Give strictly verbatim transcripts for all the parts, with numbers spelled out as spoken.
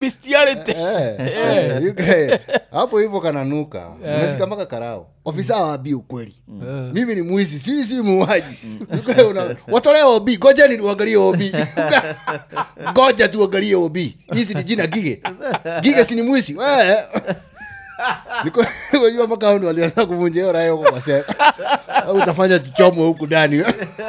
bestiality eh you guy hapo hivyo kananuka unashika mpaka karao ofisa wa B ukweli mimi ni muizi si si muuaji you guy una watoleo B goja ni uangalie O B goja tu uangalie O B hizi ni jina Gige Gige si ni muizi wewe niko unajua mpaka hao walianza kuvunja hiyo raia huko basi au utafanya tuchomo huku ndani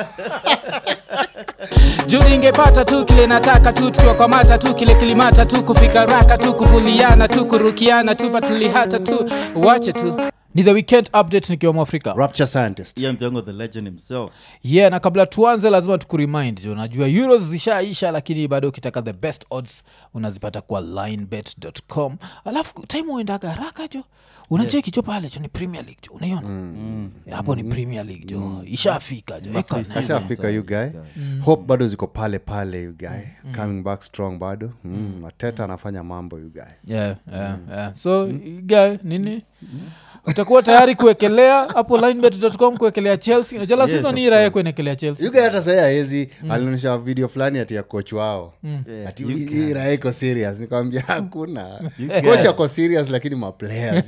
juu ningepata tu kile nataka tu tukiwa kwa mata tu kile kilimata tu kufika raka tu kuvuliana tu kurukiana tu patuli hata tu wache tu ni the weekend update nikiwa Mwafrika Rapture Scientist Ian Thiongo the legend himself. Yeah, na kabla tuanze lazima tukuremind jo unajua euros zishaisha lakini bado ukitaka the best odds unazipata kwa linebet dot com. Alafu time uendaga haraka jo unacheki yeah. Jo pale jo ni Premier League jo unaiona mm. hapo mm. ni Premier League jo mm. ishafika jo ishafika you guy mm. hope bado ziko pale pale you guy mm. coming back strong bado mm. Mateta anafanya mambo you guy yeah yeah, mm. yeah. So mm. you guy nini mm. utakuwa tayari kuwekelea hapo linebet dot com kuwekelea Chelsea unajua yes, season hii raia kuwekelea Chelsea you guy hata sasa hizi mm. alionyesha video fulani ati ya coach wao mm. yeah. ati hii raia iko serious nikamwambia hakuna coach ako serious lakini ma players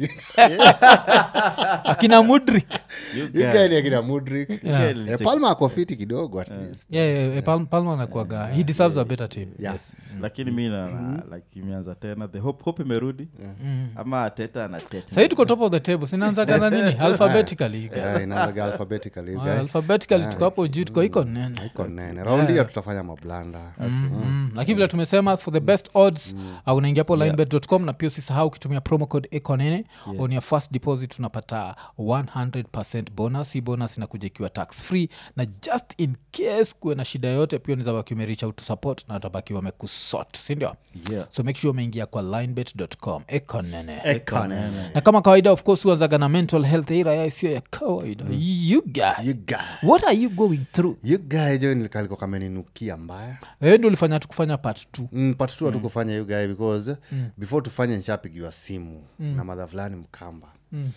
akina Mudrik you guy ni akina Mudrik yeah. Palma ako fiti kidogo at least yeah, yeah, yeah. Palma Palma anakuaga he deserves a better team yes, yes. Mm. Lakini mimi na like imeanza tena the hope hope imerudi mm. ama Teta na Teta sasa tuko top of the table sinaanza kana nini alphabetically yeah inaanza alphabetically you guy alphabetically tuko hapo juu tuko iko nene iko nene round hii tutafanya mablanda lakini vile tumesema for the best odds unaingia hapo linebet dot com na pia usisahau ukitumia promo code ekonene on your first deposit unapata one hundred percent bonus. Hii bonus inakuja ikiwa tax free na just in case kuwe na shida yote pia unaweza baki umereach out to support na utabaki wamekusort si ndio yeah. So make sure umeingia kwa linebet dot com ekonene ekonene na kama kawaida of course uanzaga na mental health ira ya sio ya kawaida mm. you guy you guy what are you going through you guy jo nilikaliko kama ninukia mbaya wewe ndio ulifanya tukufanya part two mm, part two mm. atukufanya you guy because mm. before tufanye nishapigiwa simu mm. na madha fulani Mkamba mm.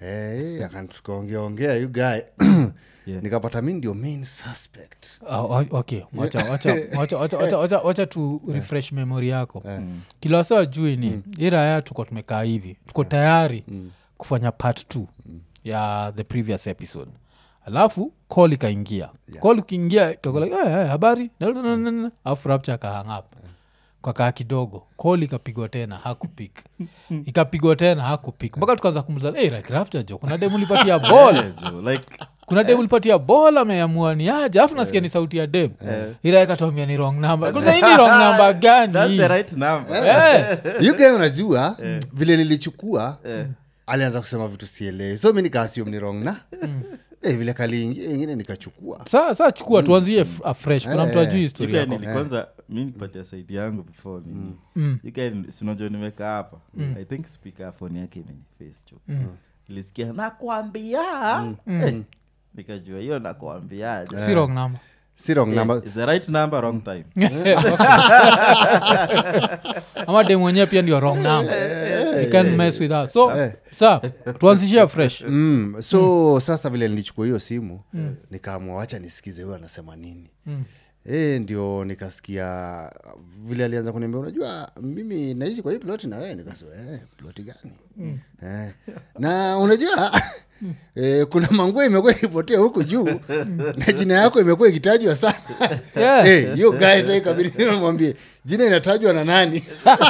eh akantukaongea ongea you guy yeah. Nikapata mimi ndio main suspect oh, okay wacha wacha wacha wacha wacha wacha tu refresh memory yako mm. Kila saa juu ni mm. ira ya tuko tumekaa hivi tuko tayari mm. kufanya part two mm. ya the previous episode alafu call ikaingia yeah. Call kiingia tuko like hey, hey, habari alafu Rapture kahang up kwa kaa kidogo call ikapigwa tena hakupik ikapigwa tena hakupik mpaka tukaanza kumzala eh like Rapture jo kuna demu lipatia ball like kuna demu lipatia ball ameamua ni aje afu nasikia ni sauti ya dem ila ikatambia ni wrong number kwa nini wrong number gani that's the right number eh you guys unajua vile nilichukua alianza kusema vitu sielewi so mimi nikaassume ni wrong na eh vile kali nyingine nikachukua sasa sasa chukua tuanzie fresh kuna mtu ajui historia yako kwanza mimi nipatia side yangu before ni mm. you guys sinajua nimekaa hapa mm. I think speaker phone yake imeni face cho mm. Nilisikia nakwambia mm. eh, nikajua hiyo nakwambia si wrong number si wrong yeah, number is the right number wrong time ama demu mwenyewe pia ndio wrong number you can mess with us so sasa tuanzishia fresh mm. so mm. sasa vile nilichukua hiyo simu mm. nikaamua acha nisikize wewe anasema nini mm. eh ndio nikasikia vile alianza kuniambia unajua mimi naishi kwa hii plot na wewe nikasema eh plot gani mm. eh na unajua eh kuna manguo imekuwa ipotea huko juu na jina yako imekuwa ikitajwa sana yeah. eh you guys hey kabidi nimwambie jina inatajwa na nani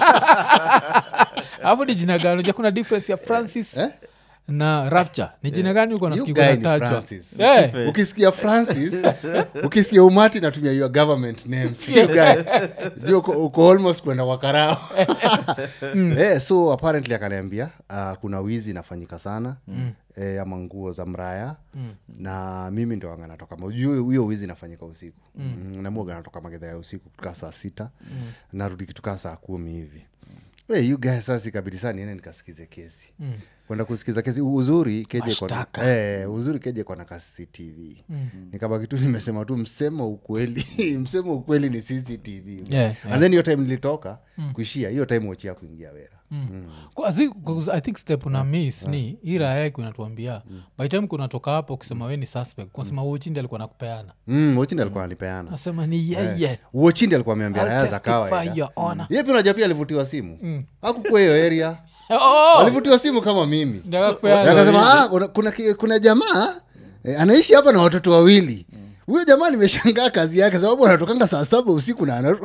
hapo ni jina gani unajua kuna difference ya Francis eh? Na Rapture ni jina gani uko nafikiri unatajwa eh ukisikia Francis ukisikia Umati natumia your government names you guy uko uko almost kwenda wakarao eh so apparently akaniambia uh, kuna wizi inafanyika sana mm. eh ya manguo za mraya mm. na mimi ndo anga natoka unajua hiyo wizi inafanyika usiku mm. na mwoga natoka magedha ya usiku kutoka saa sita mm. narudi kutoka saa kumi hivi eh hey, you guys sasa ikabidi sana niende nikasikize kesi mm. kwenda kusikiza kesi. Uzuri keje kwa Mashtaka. eh uzuri keje kwa na C C T V. Mm. Nikabaki tu nimesema tu msemo ukweli. Msemo ukweli ni C C T V. Yeah, yeah. And then hiyo time nilitoka mm. kuishia hiyo time Ochia kuingia Wera. Mm. Mm. Kwa zi, I think step una miss ni hii raha yake inatuambia mm. by time kunatoka hapo ukisema wewe ni suspect kwa sema Ochindi alikuwa anakupeana. Mm, Ochindi alikuwa ananipeana. Nasema ni yeye. Yeah. Ochindi alikuwa ameambia raha za kawaida. Yeye pia unajua pia alivutiwa simu. Mm. Hakukuwa hiyo area. Oh! Alivutiwa simu kama mimi. Ndio akapeana. Akasema ah kuna kuna, kuna jamaa eh, anaishi hapa na watoto wawili. Huyo jamaa nimeshangaa kazi yake sababu anatokanga saa saba usiku na anaru.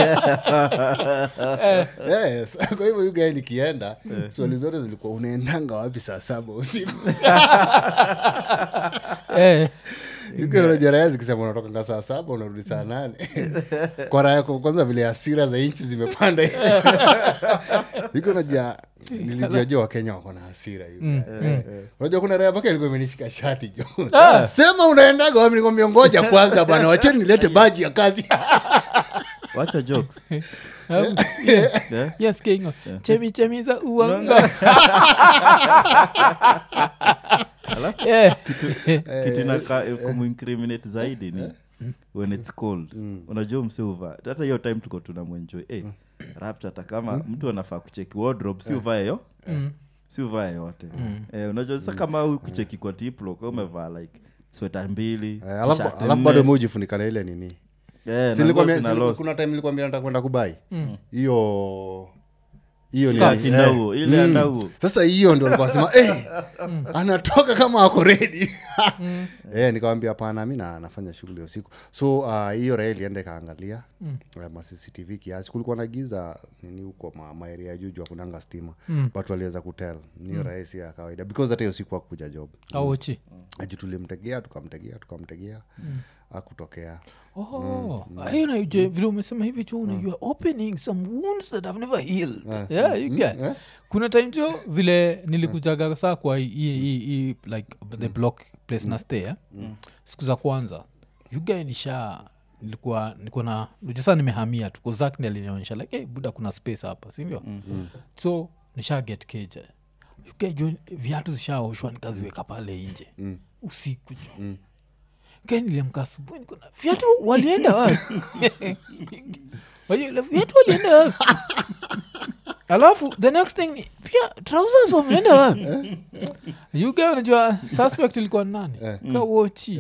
Yes, kwa hivyo huyu guy nikienda swali zote zilikuwa unaendanga wapi saa saba usiku. Eh. Yuko unajaribu zikisema unatokanga saa saba unarudi saa nane. Kwa raha yako kwanza vile hasira za inchi zimepanda. Yuko unajua nilijua wa Kenya wako na hasira hiyo. Mm, eh. mm. Unajua kuna raha paka ilikuwa imenishika shati jo. Ah. Sema unaendaga wapi nikwambia ngoja kwanza bwana wacheni nilete baji ya kazi. Wacha jokes. Um, yeah. Yeah. Yes kingo. Yeah. Chemi chemi za uanga. Alafu yeah. kitu kitu naka kumincriminate zaidi ni when it's cold. Mm. Unajua msiuva. Hata hiyo time tuko tunamwenjoy. Eh. Mm. Rapta hata kama mm. mtu anafaa kucheki wardrobe si uvae hiyo. Mm. Si uvae yote. Mm. Eh unajua sasa kama mm. kucheki kwa tiplo kama umevaa like sweater mbili. Eh, alafu alafu bado moji funika ile nini. Yeah, si nilikwambia kuna time nilikwambia nataka kwenda kubai. Hiyo hiyo ni ndau ile mm. ndau. Sasa hiyo ndio alikuwa anasema eh mm. anatoka kama ako ready. mm. Eh nikamwambia hapana mimi na nafanya shughuli usiku. So hiyo uh, rail iende kaangalia mm. ma C C T V kiasi kulikuwa na giza nini huko ma, ma area ya juju kunanga stima mm. but waliweza kutel niyo mm. rahisi ya kawaida because hata hiyo siku hakuja job. Aochi. Mm. Ajitulimtegea tukamtegea tukamtegea mm. akutokea. Oh, hiyo na je vile umesema hivi tu unajua opening some wounds that have never healed. Yeah, yeah you get. Mm, kuna time jo vile nilikujaga saa kwa hii like the block place mm. na stay eh? mm. siku za kwanza you guy nisha nilikuwa niko na unajua nimehamia tu Kozak ndiye alinionyesha like hey buda kuna space hapa si ndio mm. so nisha get cage you guy jo viatu zishaoshwa nikaziweka pale nje mm. usiku jo mm. Kani niliamka asubuhi niko na viatu walienda wapi? Wajua viatu walienda wapi? Alafu the next thing pia trousers wameenda wapi? You guys unajua suspect ilikuwa nani? Ka Wochi.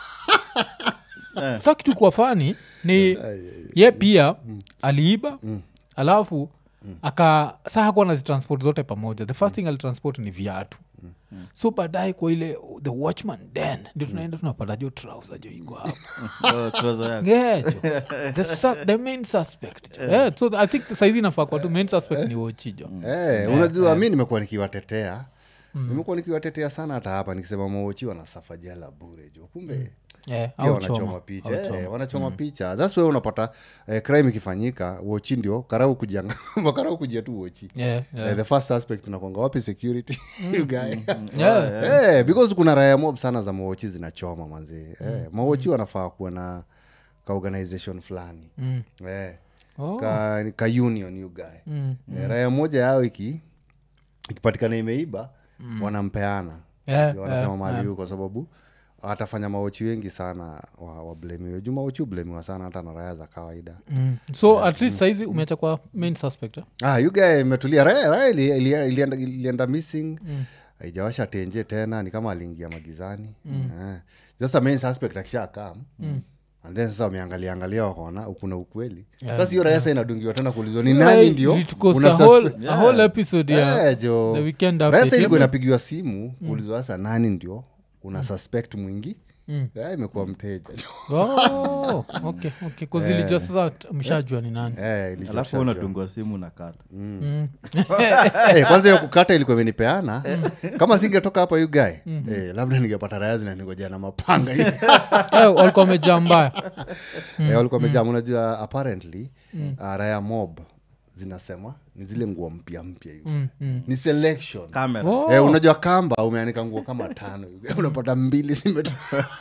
Sasa kitu kwa fani ni ye pia aliiba alafu aka sasa hakuwa na transport zote pamoja. The first thing alitransport ni viatu. Mm. So baadaye kwa ile the watchman den ndio tunaenda tunapata jo trouser jo iko hapo. Oh trouser yake. Yeah. The su- the main suspect. Yeah. Yeah, so I think saizi nafaa kwa tu main suspect ni Wochi jo. Eh, yeah, unajua yeah. mimi nimekuwa nikiwatetea. Mm. Nimekuwa nikiwatetea sana hata hapa nikisema Wochi wanasafa jela bure jo. Kumbe mm. Yeah, au wanachoma picha eh, wanachoma mm. picha. That's why unapata eh, crime ikifanyika Wochi ndio karau kujanga makarau kujia tu Wochi. Yeah, yeah. Eh, the first suspect tunakwanga wapi security you guy. Mm-hmm. Yeah, yeah. Eh, because kuna raya mob sana za Wochi zinachoma manzi. Mm. Eh, Wochi wanafaa kuwa na ka organization fulani. Mm. Eh. Oh. Ka ka union you guy. Mm. Eh, raya moja yao iki ikipatikana imeiba mm. wanampeana. Yeah, wanasema yeah, mali yeah. huko sababu atafanya maochi wengi sana wa, wa blame juma maochi blame sana hata na raya za kawaida. Mm. So yeah. at least saizi umeacha kwa main suspect. Eh? Ah you guy imetulia raya raya ilienda ili, ili, ili missing. Mm. Haijawasha tenje tena ni kama aliingia magizani. Mm. Eh. Just a main suspect akisha come. Mm. And then sasa wameangalia angalia wakaona kuna ukweli. Yeah, sasa hiyo raya yeah. inadungiwa tena kuulizwa ni nani yeah, ndio una whole yeah. a whole episode ya yeah, jo. The weekend update. Raya ilikuwa inapigiwa simu kuulizwa sasa nani ndio una suspect mwingi. Mm. Yeah, imekuwa mteja. Oh, okay, okay. Kwa zili just sasa mshajua ni nani. Eh, yeah, alafu unadungwa simu na kata. Mm. Mm. Eh, kwanza hiyo kukata ilikuwa imenipeana. Kama singetoka hapa you guy, mm. eh, labda ningepata raya na ningoja na mapanga hivi. Eh, walikuwa wamejamba. Eh, walikuwa wamejamba unajua apparently mm. uh, raya mob zinasema ni zile nguo mpya mpya hiyo. Mm, mm. Ni selection. Camera. Oh. Eh, unajua kamba umeanika nguo kama tano hivi. Unapata mbili zimetoka.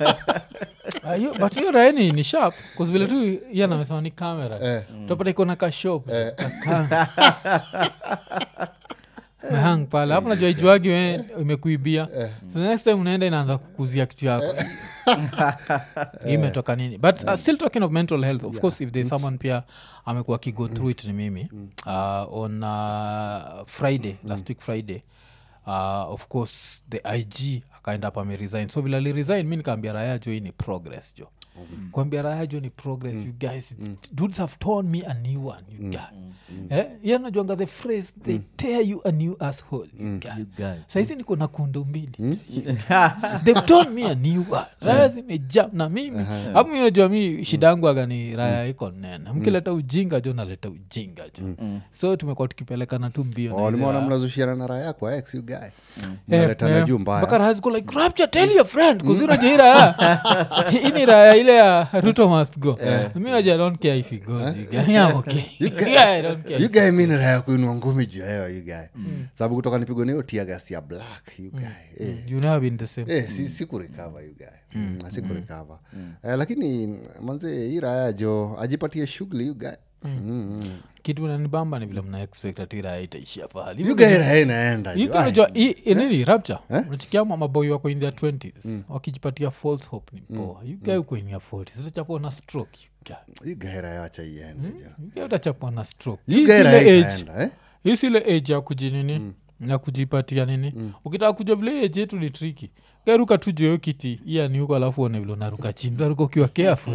Ayo, but hiyo raini ni sharp cause vile tu yana amesema ni camera. Eh. Utapata iko na ka shop. Eh. mehang pale hapo najua ijuagi we imekuibia so next time unaenda inaanza kukuzia kitu yako imetoka nini but uh, still talking of mental health of yeah. course if there's someone pia amekuwa kigo through it ni mimi uh, on uh, Friday last week Friday uh, of course the I G akaenda hapa ameresign so vile aliresign mi nikaambia raya jo hii ni progress jo mm. kuambia raya jo ni progress mm. you guys mm. dudes have torn me a new one you mm. guys mm. eh yeah najuanga the phrase they mm. tear you a new asshole you mm. guys, guys. Saizi niko na kundo mbili mm. they've torn me a new one raya zimejam na mimi hapo mimi najua mimi shida yangu aga ni raya iko nene mkileta ujinga jo naleta ujinga jo mm. so tumekuwa tukipelekana tu mbio oh nimeona mnazushiana na raya kwa ex you guy naleta na juu mbaya bakara has go like rapture tell your friend cuz ina jira ini raya ile ya Ruto must go mimi I don't care if he goes you guy yeah okay you guy I don't care you guy mimi raya kuinua ngumi juu yao you guy sababu kutoka nipigwa nayo tear gas ya black you guy eh you never been the same eh si si ku recover you guy mm si ku recover lakini manze hii raya jo ajipatie shughuli you guy kitu nanibamba ni vile mna expect atira itaishia pale you guy raya inaenda jo hiyo unajua nini rapture unachikia maboy wako in their twenties wakijipatia false hope ni poa you guy uko in your forties sasa chapo na stroke you guy raya acha iende jo you guy utachapo na stroke you guy raya inaenda eh hii sile age ya kujinini mm. na kujipatia nini mm. ukitaka kujua vile age yetu ni tricky garuka tu joyo kiti iya ni huko alafu one vile unaruka chini garuka ukiwa careful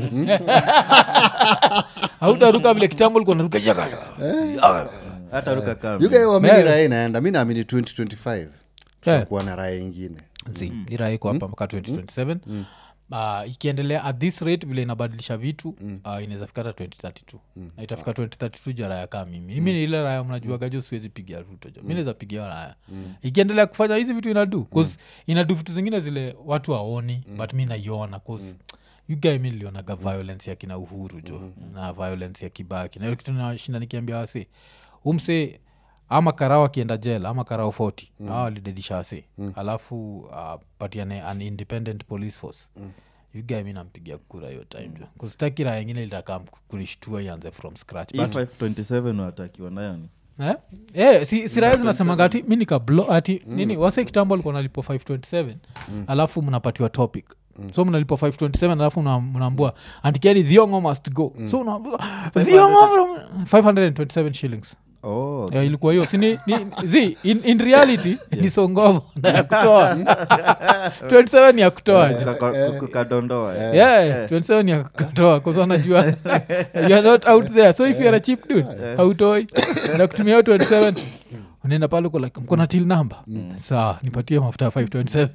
hautaruka vile kitambo ulikuwa unaruka jaka hata ruka kama you guys wamini raya inaenda mimi naamini twenty twenty-five tutakuwa na raya nyingine zi ira iko hapa mpaka twenty twenty-seven Uh, ikiendelea at this rate vile inabadilisha vitu mm. uh, inaweza fika hata twenty thirty-two mm. na itafika ah. twenty thirty-two jaraya kama mimi mimi ni ile raya mnajua gajo siwezi pigia Ruto jo mimi naweza pigia raya mm. ikiendelea kufanya hizi vitu inadu cause mm. inadu vitu zingine zile watu waoni mm. but mimi naiona cause mm. you guy mimi niliona ga violence ya kina Uhuru jo mm. na violence ya Kibaki na kitu nashinda nikiambia wase umse ama karao akienda jela ama karao forty mm. hao walidedisha wase mm. alafu uh, patiane an independent police force mm. you guy mimi nampigia kura hiyo time jo kusitaki raha nyingine ilitaka kulishtua ianze from scratch but five twenty-seven watakiwa nayo ni eh eh si si raha zinasema gati mimi nika blow ati mm. nini wase kitambo alikuwa nalipo five twenty-seven mm. alafu mnapatiwa topic Mm. so mnalipo five twenty-seven alafu mnaambua andikiani Thiongo must go mm. so unaambua Thiongo five hundred twenty-seven shillings oh okay. ya ilikuwa hiyo sini ni zi in, in reality yeah. ni songovo na ya kutoa twenty-seven ya kutoa kukadondoa yeah twenty-seven ya kutoa kwa sababu unajua you are not out there so if you are a cheap dude hautoi na kutumia twenty-seven unaenda pale uko like mko na till number mm. sawa nipatie mafuta five twenty-seven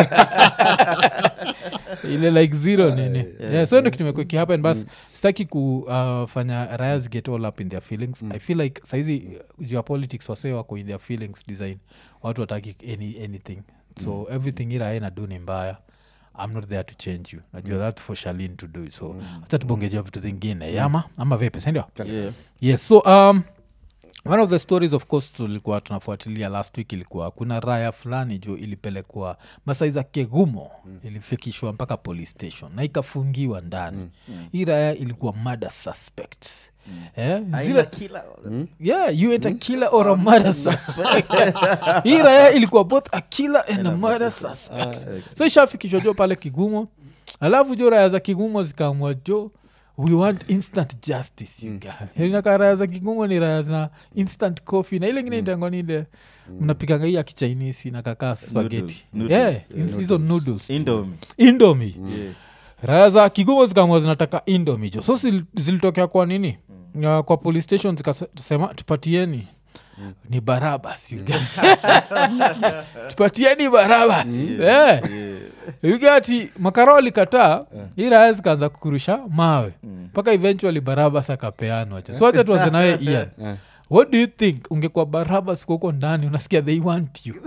ile like zero nini yeah, yeah so ndio kitu kimekuwa happen bas mm. sitaki kufanya uh, raya get all up in their feelings mm. I feel like saizi geopolitics wase wako in their feelings design watu wataki any anything so mm. everything ira ina do ni mbaya I'm not there to change you najua mm. that's for Charlene to do so acha tubongejea vitu vingine mm. yama ama vipi ndio yeah yes so um one of the stories of course tulikuwa tunafuatilia last week ilikuwa kuna raya fulani jo ilipelekwa Masai za Kegumo mm. ilifikishwa mpaka police station na ikafungiwa ndani mm. mm. hii raya ilikuwa murder suspect mm. eh zile killer mm. yeah you ain't a killer or a murder suspect hii raya ilikuwa both a killer and a murder suspect so ishafikishwa jo pale Kigumo alafu jo raya za Kigumo zikaamua jo we want instant justice you guys mm. Hina raya za Kigumo ni raya za instant coffee na ile ingine mm. ndio ile mnapikanga hii ya Chinese na kaka spaghetti yeah hizo noodles indomie indomie mm. yeah. Raya za Kigumo zikaamua zinataka indomie jo so zilitokea kwa nini mm. uh, kwa police station zikasema tupatieni mm. ni Barabas you guys tupatieni Barabas yeah, yeah. yeah. Yugati makarao likataa yeah. Ila zikaanza kukurusha mawe mpaka mm. eventually Barabas akapeanwa so acha tuanze nawe Ian yeah. What do you think ungekuwa Barabas huko ndani unasikia they want you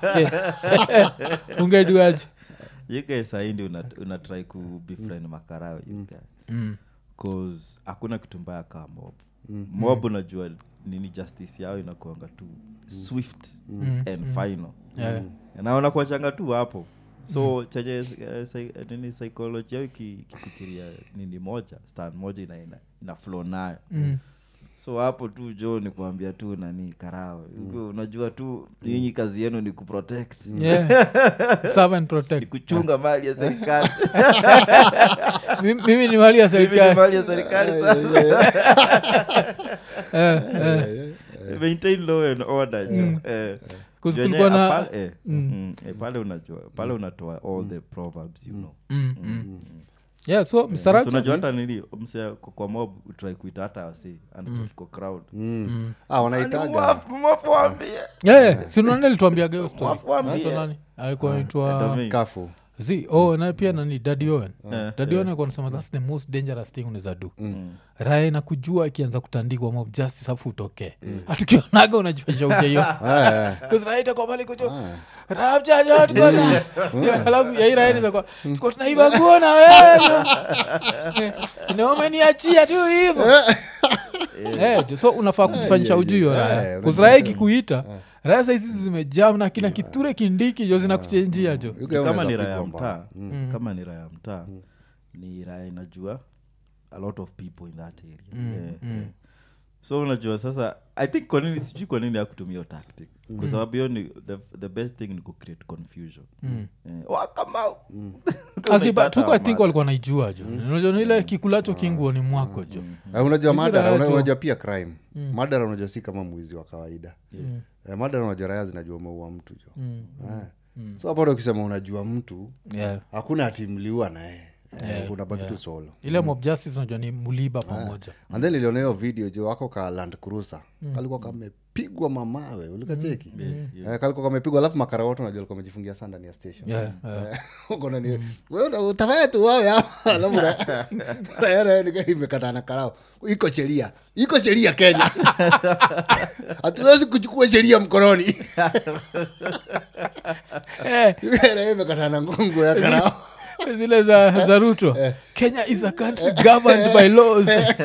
ungeduaje you guys aindi una, una try ku befriend mm. makarao you guys mm. cause hakuna kitu mbaya kama mob mm. mob unajua nini justice yao inakuanga tu swift mm. and mm. final yeah. naona kwa changa tu hapo so chaje uh, nini psychology yao kifikiria nini moja stand moja ina ina, ina flow nayo mm. So hapo tu jo ni kuambia tu nani karao mm. unajua tu nyinyi kazi yenu ni kuprotect yeah serve and protect kuchunga mali ya serikali mimi ni mali ya serikali mimi ni mali ya serikali eh eh maintain law and order eh kulikuwa na pale unajua pale unatoa all the proverbs you know yeah so msaracha unajua hata nili mse kwa mob try kuita hata wasi and kwa crowd ah wanaitaga mwafuambie yeah si unaona nilituambia geo story nani alikuwa aitwa Kafu zi oh na pia nani Daddy Owen Daddy Owen alikuwa anasema that's the most dangerous thing unaweza do rai na kujua ikianza kutandikwa mob justice afu utokee atukionaga unajifanya uke hiyo cuz rai itakuwa pale kujo rabja jot gona alafu ya rai ni kwa tuko tunaiba kuona wewe inaomeniachia tu hivyo eh so unafaa kujifanyisha ujui rai cuz rai ikikuita rasa hizi zimejam na kina kiture kindiki jo zinakuchenjia jo kama ni raya mtaa kama ni raya mtaa ni raya inajua a lot of people in that area mm, yeah, mm. Yeah. So unajua sasa I think kwa nini sijui kwa nini hakutumia tactic mm. kwa sababu hiyo ni the, the best thing ni ku create confusion mm. yeah. Wakamau mm. Asiba tuko I think walikuwa naijua jo mm. unajua ile kikulacho kinguo ni mwako jo mm. uh, unajua madara una, unajua pia crime mm. madara unajua si kama mwizi wa kawaida mm. uh, madara unajua raya zinajua umeua mtu jo mm. uh. mm. so hapo ukisema unajua mtu yeah. hakuna atimliwa naye Yeah, unabaki yeah. tu solo ile mm. mob justice unajua ni muliba pamoja ah. and then niliona hiyo video jo wako ka Land Cruiser mm. kalikuwa kamepigwa mamawe ulikacheki mm. yeah, yeah. eh, kalikuwa kamepigwa alafu makara wote unajua alikuwa amejifungia sana ndani ya station yeah, yeah. uko na ni wewe utafanya tu wao hapa alafu raia ni kama imekatana karao iko sheria iko sheria Kenya hatuwezi kuchukua sheria mkononi eh raia imekatana ngungu ya karao zile za za Ruto Kenya is a country governed by laws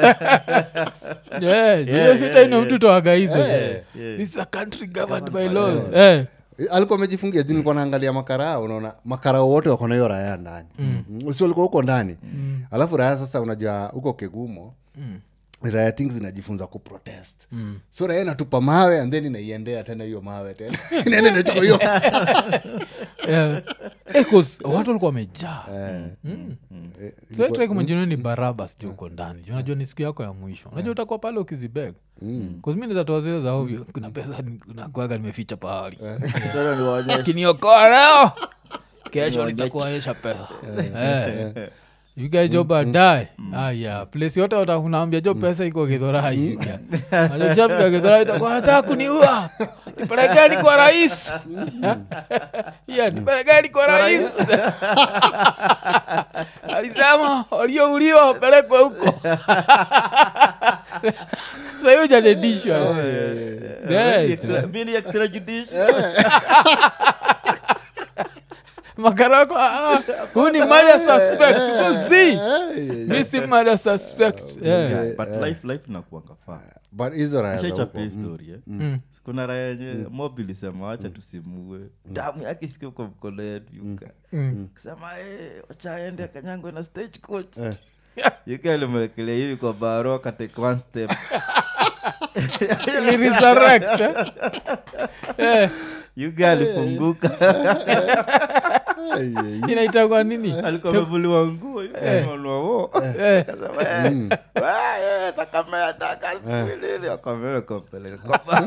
yeah yeah sita ina mtu toaga hizo this is a country governed by laws eh alikuwa amejifungia jini kwa naangalia makarao unaona makarao wote wako na hiyo raia ndani usio alikuwa huko ndani alafu raia sasa unajua huko Kegumo raia things zinajifunza ku protest mm. so raia natupa mawe and then inaiendea tena hiyo mawe tena inaenda inachukua hiyo yeah because watu walikuwa wamejaa so try kumjini ni Barabas jo uko ndani unajua ni siku yako ya mwisho unajua utakuwa pale ukizibeg cuz mimi nitatoa zile za ovyo kuna pesa nakuaga nimeficha pahali sasa niwaonyeshe kiniokoa leo kesho nitakuonyesha pesa eh you guys job baadaye ah yeah place yote utakunaambia job pesa iko Githurai aje job kwa Githurai itakuwa hata kuniua nipelekeni kwa rais yeah nipelekeni kwa rais alisema walio ulio pelekwe huko sasa hiyo jade disho yeah mimi extra judicial makarako huu ni murder suspect kuzi misi murder suspect yeah but life life inakuwa kafaa but hizo raya za huko story eh kuna raya yenye mobile sema acha tusimue damu yake sikio kwa mkono yetu yuka kusema eh acha aende kanyangwe na stage coach yuka ile mlekele hivi kwa baro take one step he resurrect eh you girl funguka inaitwa nini alikuwa amevuliwa nguo unaona wao eh wewe takamea taka ile akamea kompele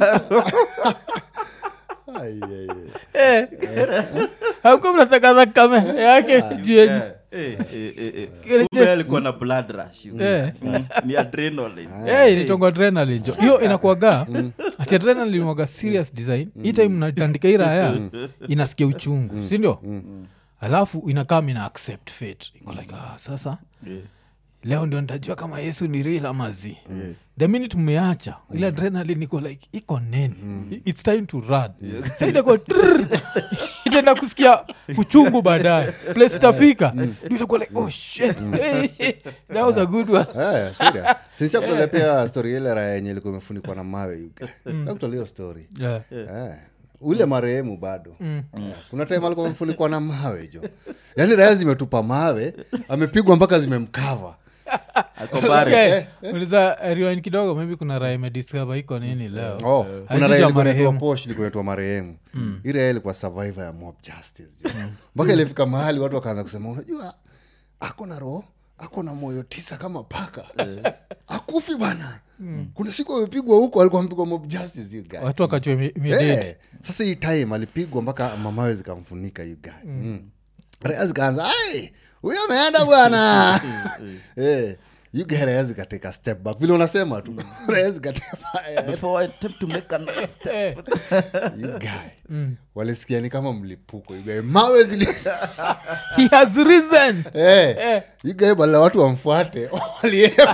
ai ai eh hauko mnataka kama yake jieni eh eh eh kumbe alikuwa na blood rush ni adrenaline eh ilitongwa adrenaline hiyo inakuaga ati adrenaline mwaga serious design hii time mnatandika ira haya inasikia uchungu si ndio alafu inakaa ina accept fate iko like ah sasa leo ndio nitajua kama Yesu ni real ama zi yeah. The minute umeacha mm. ile adrenaline iko like iko nene mm. it's time to run yeah. Sasa itakuwa itaenda kusikia uchungu baadaye place itafika mm. ndio itakuwa like oh shit mm. that was a good one eh serious sisi kuletea story ile raya yenye ilikuwa imefunikwa na mawe yuke sasa kutoa story yeah eh ule marehemu bado mm. yeah. Kuna time alikuwa amefunikwa na mawe jo yani raya zimetupa mawe amepigwa mpaka zimemkava akobare uliza rewind kidogo maybe kuna raha imediscover iko nini leo Oh, kuna Haijui raha ya ilikuwa marehemu. inaitwa Posh, ilikuwa inaitwa marehemu. Ile raha ilikuwa survivor ya mob justice. Mpaka ilifika mahali watu wakaanza kusema unajua ako na roho, ako na moyo tisa kama paka. Akufi bana. Kuna siku amepigwa huko alikuwa mpigwa mob justice you guy. watu wakachua imedate Eh, sasa hii time alipigwa mpaka mamawe zikamfunika you guy. Mm. Raha zikaanza, "Ai, huyo ameenda bwana." Eh, you get raha zikateka step back. Vile unasema tu. Raha zikateka before I attempt to make another step you guy. Walisikia ni kama mlipuko you guy. Mawe zili he has risen eh, Eh. you guy bala watu wamfuate waliema.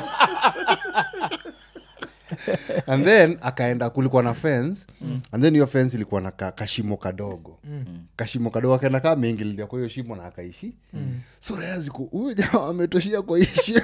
And then akaenda kulikuwa na fence and then hiyo fence ilikuwa na ka, kashimo kadogo kashimo kadogo akaenda kama ameingililia kwa hiyo shimo na akaishi so raha ziko huyo jamaa ametoshia kwa hii shimo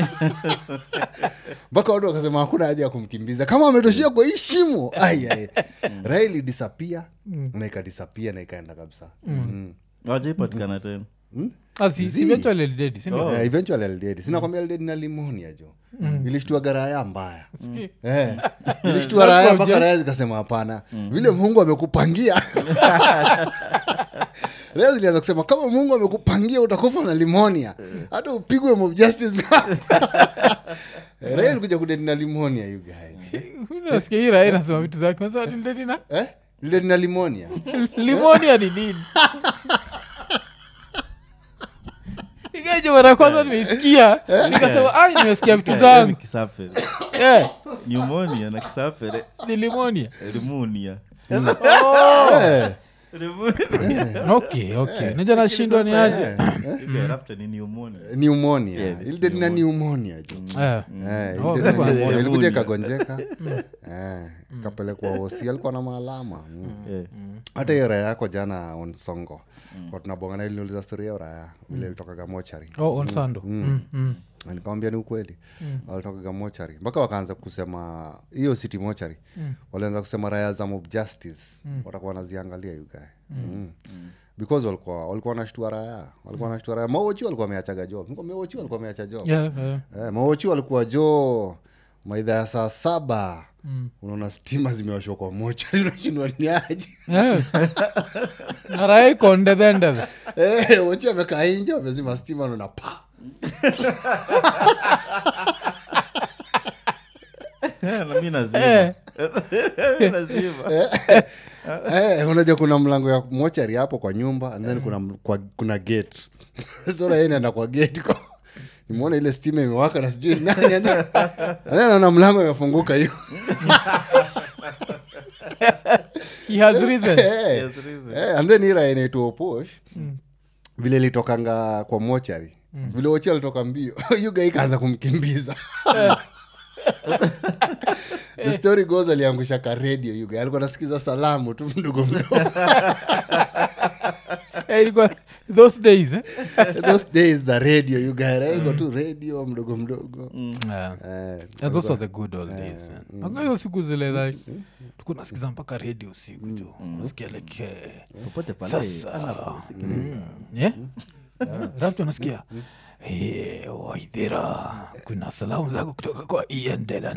mpaka watu wakasema hakuna haja ya kumkimbiza kama ametoshia kwa hii shimo ai ai raha ilidisappear na ikadisappear na ikaenda kabisa. Mm. wajaipatikana tena asi Zii. eventually dead si ndio? Eh, eventually alidedi sina kwambia alidedi na limonia jo ilishtua garaya mbaya Ski. Eh, ilishtua raya mpaka raya zikasema hapana vile Mungu amekupangia raya zilianza kusema kama Mungu amekupangia utakufa na limonia hata upigwe mob justice. Eh, raya ilikuja kudedi na limonia you guys. Unasikia hii raha inasema vitu zake kwanza ati ndeni na Eh, ilidedi na limonia limonia ni nini Ikaje mara kwanza nimeisikia nikasema ai nimesikia vitu zangu kisafere eh pneumonia na kisafere ni limonia pneumonia Eh, okay okay naja nashindwa ni aje rapta ni pneumonia pneumonia Yeah, it's ilidedi na pneumonia jo. eh Eh, Oh, ilidedi na ilikuwa- pneumonia. Ilikuja Pneumonia. ikagonjeka eh, ikapelekwa hosi alikuwa na maalama. Eh. Hata hiyo raya yako jana on songo kwa tunabongana ili niuliza story ya raya vile ilitokaga mochari oh on sando mm mm na nikamwambia ni ukweli walitokaga mochari mpaka wakaanza kusema hiyo city mochari walianza kusema raya za mob justice watakuwa wanaziangalia you guy mm. because walikuwa walikuwa wanashtua raya walikuwa wanashtua raya maochi walikuwa wameachaga job niko maochi walikuwa wameacha job yeah yeah eh maochi walikuwa jo maidha ya saa saba unaona stima zimewashwa kwa mochari unashindwa ni aje. yeah na raha iko ndede ndede Eh, wote wamekaa nje wamezima stima na pa. na mimi nazima eh nazima Eh, unajua kuna mlango ya mochari hapo kwa nyumba and then kuna kwa, kuna gate. Sasa yeye anaenda kwa gate kwa nimeona ile stima imewaka na sijui nani anaenda. Anaona mlango umefunguka hiyo. he has risen Eh, Yes, reason. eh, and then ila inaitwa Posh. Vile litokanga kwa mochari. Vile wote alitoka mbio. You guy kaanza kumkimbiza. The story goes aliangusha ka radio you guy. Alikuwa anasikiza salamu tu mdogo mdogo. eh ilikuwa those days eh Those days za radio you guy. Right? Got tu radio mdogo mdogo. yeah Eh, yeah those are the good old days man angayo siku zile like tuko nasikiza mpaka radio usiku tu nasikia like eh, Popote pale sasa anaposikiliza. yeah rapto nasikia Eh, Waithira, kuna salamu zako kutoka kwa Ian Dedan.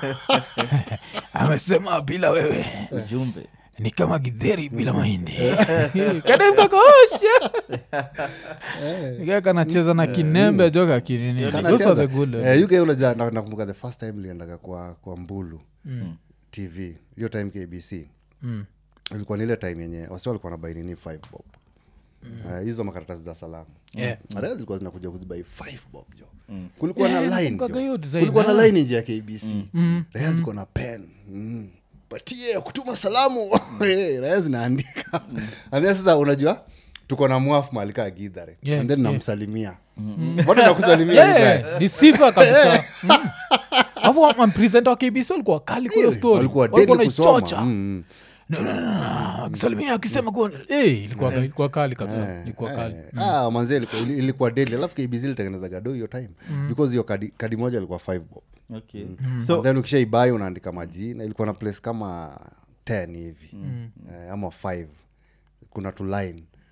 Amesema bila wewe ujumbe ni kama githeri bila mahindi. Kadem kakosha. Ika kanacheza na kinembe joka kinini. kana Those are cheza. the good. Eh, you guy unajua na- nakumbuka the first time niliendaga kwa kwa Mbulu T V. Hiyo time K B C. Mm. Ilikuwa ni ile time yenye wasi walikuwa na baini ni five bob. Eh, hizo makaratasi za salamu. Yeah. Mara zilikuwa zinakuja kuzibai five bob jo. Kulikuwa na Yeah, line nakumbuka hiyo jo. design, Kulikuwa na yeah. line nje ya K B C. Raya ziko na pen. Mm. Patie ya kutuma salamu. Eh, raya zinaandika. And then sasa unajua tuko na mwafu malika Gidhare. Yeah, And then yeah. namsalimia. Mbona nakusalimia you guy? Yeah, ni sifa kabisa. Mm. Hapo am presenter wa K B C alikuwa kali kwa hiyo story. Walikuwa Walikuwa deadly kusoma. wanaichocha. Mm. No, no, no, no. Akisalimia akisema kwa eh ilikuwa ilikuwa kali kabisa. Ilikuwa kali. Ah, manze ilikuwa ili- ilikuwa daily. Alafu K B C ilitengeneza gado hiyo time. Because hiyo kadi, kadi moja ilikuwa five bob. okay So then ukishaibai unaandika majina. Ilikuwa na place kama ten hivi. Eh, ama five. Kuna tu line.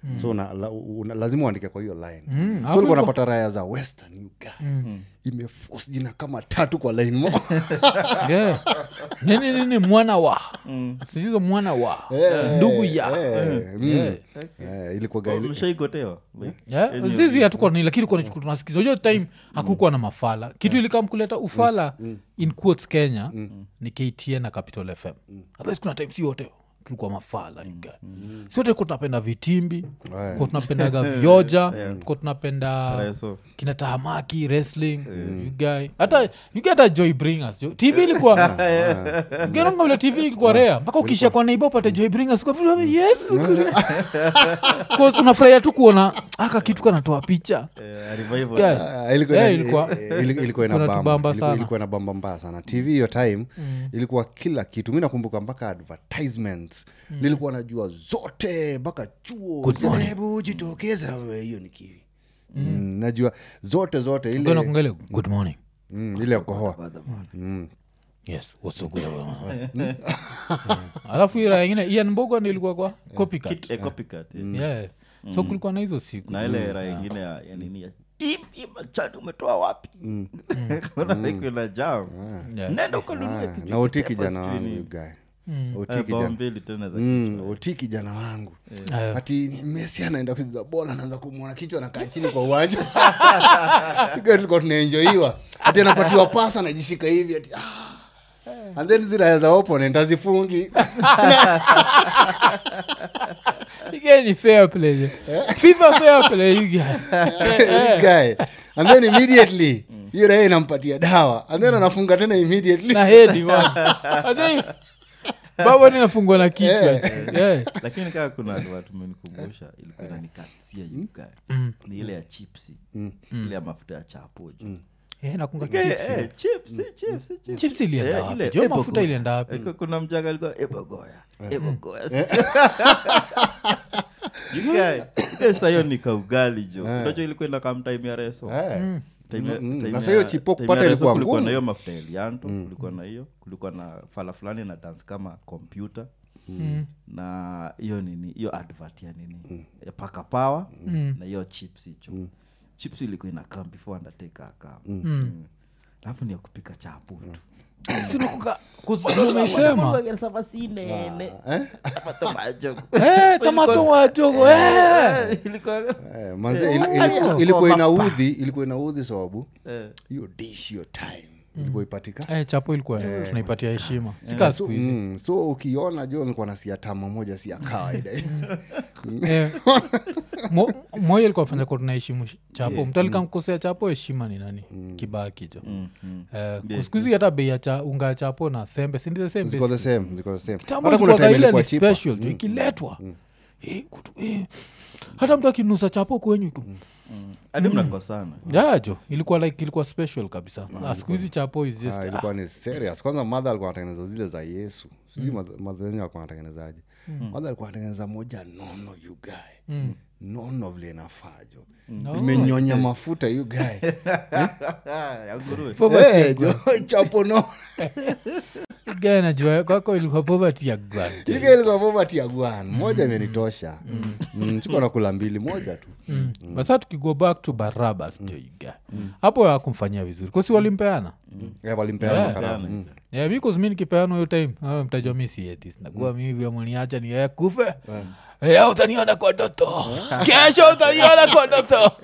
mm. so una, la, una, lazima uandike kwa hiyo line Mm, so ulikuwa unapata raya za western you guy mm. imeforce jina kama tatu kwa line moja yeah. nini nini mwana wa mm. sijuzo mwana wa Eh, ndugu ya eh, mm. Yeah. Eh, ilikuwa gaili mshaikotewa like Yeah, zizi hatukuwa ni lakini kuna tunasikiza hiyo time hakukuwa na mafala kitu ilikam kuleta ufala in quotes Kenya ni K T N na Capital F M otherwise kuna time si wote tulikuwa mafala you guy si wote kwa tunapenda vitimbi kwa tunapendaga vioja kwa tunapenda Reso. kina tahamaki wrestling you guy hata you get a joy bringers jo T V ilikuwa ngeronga vile T V ilikuwa rare mpaka ukisha kwa neighbor upate joy bringers kwa vile yes kwa unafurahia tu kuona aka kitu kanatoa picha Eh, revival. Yeah. Ah, ilikuwa Yeah, ina- ilikuwa- eh, ili- ilikuwa kuna inabamba. tubamba Ilikuwa- sana. ilikuwa inabamba mbaya sana tv hiyo time ilikuwa kila kitu mi nakumbuka mpaka advertisements nilikuwa najua zote mpaka chuo hebu jitokeze na wewe, hiyo ni kivi mm, najua zote zote Ngona ile kungele good morning mm, ile ya kukohoa mm. yes what's so good about it? alafu ira ingine Ian Mbogo ndio ilikuwa kwa copycat Kit- eh, copycat, eh. yeah so kulikuwa na hizo siku na ile era ingine ya ya nini ya "Im- im, machani umetoa wapi kuna like una jam Yeah. nenda ukanunue Ah, kitu na oti hapa kijana sijui wangu nini." you guy Eh, oti bao kijana mbili tena za Mm, oti kijana wangu Yeah. ati Messi anaenda kucheza bola anaanza kumwona kichwa anakaa chini kwa uwanja Gari tulikuwa tunaenjoyiwa ati anapatiwa pasa anajishika hivi ati ah. and then zile za opponent azifungi Again, ni fair play FIFA fair play you guys guy and then immediately hiyo raia inampatia dawa and then anafunga tena immediately na hedi ati baba ninafungwa na kichwa yeah lakini kaa kuna watu menikumbusha ilikuwa inanikatia yuka ni ile ya chipsi ile ya mafuta ya chapojo yeah nakunga Eh, chips eh, chips, chips, chips. chips ilienda Eh, wapi ile jo ebogo. mafuta ilienda wapi Eh, kuna mjaga alikuwa ebogoya ebogoya Yuka- yuka saa hiyo ni kaugali jo unajua ilikuwa inakaa mtime ya reso Eh. Time ya- Mm, time na ya- saa hiyo chipo time kupata ya ilikuwa reso kulikuwa ngumu. na hiyo mafuta ya Elianto kulikuwa na hiyo kulikuwa na fala fulani na dance kama kompyuta na hiyo nini hiyo advert ya nini ya paka power na hiyo chips hicho chips ilikuwa inakaa before undertaker akaa alafu ni ya kupika chapo tu sinakuka kumeisema Eh? eh tomato wa jogo eh Eh, manze ili- ili- ilikuwa inaudhi ilikuwa inaudhi sababu hiyo dish hiyo time ilikuwa ipatika eh chapo ilikuwa tunaipatia heshima sika siku hizi mm, so ukiona jo nilikuwa nasia tama moja si ya kawaida Eh, mo- moyo ilikuwa fanya kwa tunaheshimu sh- chapo mtu alikamkosea chapo heshima ni nani kibaki jo Eh, siku hizi hata bei ya cha unga ya chapo na sembe si ndio same ziko the same ziko the same Kitambo hata kuna ilikuwa time ile ilikuwa ni cheaper special tu ikiletwa eh, kutu- eh, hata mtu akinusa chapo kwenyu tu hadi mnakosana yeah jo ilikuwa like ilikuwa special kabisa na siku hizi chapo is just Ah, ilikuwa ni serious kwanza madha alikuwa anatengeneza zile za yesu sijui madha- madha zenye alikuwa anatengenezaje madha alikuwa anatengeneza moja nono you guy nono vile inafaa jo imenyonya mafuta you guy ya nguruwe poverty Eh, jo chapo no gani najua kwako ilikuwa poverty ya grand Ike ilikuwa poverty ya gwan moja imenitosha Mm, sikuwa nakula mbili moja tu basa tukigo back to barabas jo iga hapo akumfanyia vizuri kosi walimpeana Eh, walimpeana Yeah. makaramu Mm. yeah, because mi nikipeana hiyo time ah, mtajua mi sietis nakuwa mi hivyo mniacha ni yeye kufe Eh, utaniona kwa ndoto kesho utaniona kwa ndoto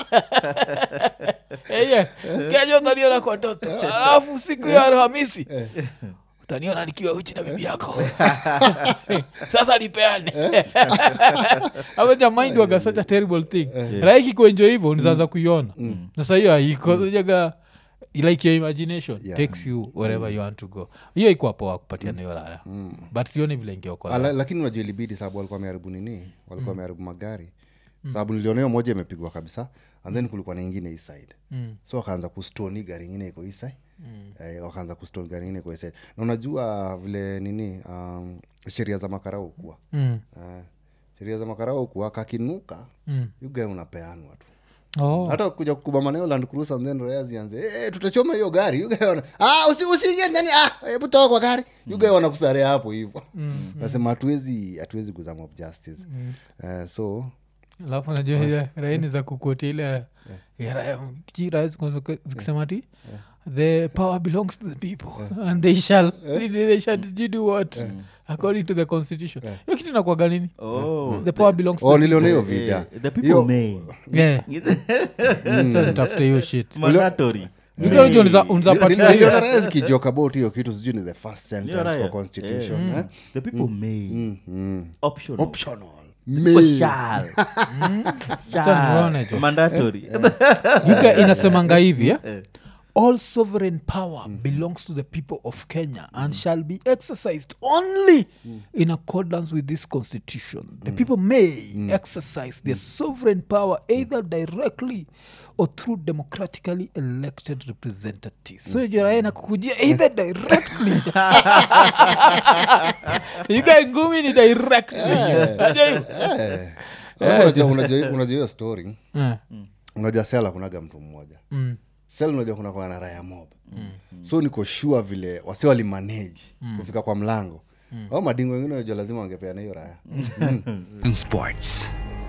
Eh, yeah. kesho utaniona kwa ndoto alafu siku ya Alhamisi utaniona nikiwa uchi na bibi yako sasa nipeane aweja mind waga such a terrible thing raiki kuenjo hivyo nizaanza kuiona na saa hiyo haiko jaga like your imagination Yeah. takes you wherever you want to go hiyo ikuwa poa kupatia nayo raya but sioni vile ingeokoa Ala- lakini unajua ilibidi sababu walikuwa wameharibu nini walikuwa wameharibu magari sababu niliona hiyo moja imepigwa kabisa and then kulikuwa na ingine hii side so wakaanza kustoni gari ingine iko hii side eh, wakaanza kustoni gari ingine iko hii side na unajua vile nini um, sheria za makarao kuwa Mm. uh, sheria za makarao kuwa kakinuka Mm. yugae unapeanwa tu Oh. hata kuja kukuba maneo Land Cruiser and then raya zianze eh tutachoma hiyo gari you guy wana ah usi usiingie ndani ah hebu toka kwa gari you guy wanakusarea hapo hivyo nasema hatuwezi hatuwezi kuza mob justice eh, so alafu najua yeah. raini za kukuotia ile raya zikisema ti the power belongs to the people yeah. and they shall yeah. they shall do what yeah. according to the constitution hiyo yeah. kitu inakuwaga nini Oh, the power belongs to oh the niliona hiyo people. video the people may. yeah tafuta hiyo shit Mandatory. niliona raya zikijoke about hiyo kitu sijui ni the first sentence kwa constitution Yeah. eh? The people may. Mm, mm. Optional. optional People May. shall. Tuone jo. Shall. Mandatory. Yuka inasemanga hivi eh? All sovereign power belongs to the people of Kenya and shall be exercised only in accordance with this constitution. The people may exercise their sovereign power either directly or through democratically elected representatives. So you're ina kukujia either directly. You guys ngumi ni directly. Ajabu. Alafu unajua unajua unajua hiyo story Eh. unajua sela kunaga mtu mmoja Mm. sela unajua kuna kwa na raya mob so niko sure vile wasi wali manage kufika kwa mlango au madingo wengine unajua lazima wangepeana hiyo raya Sports.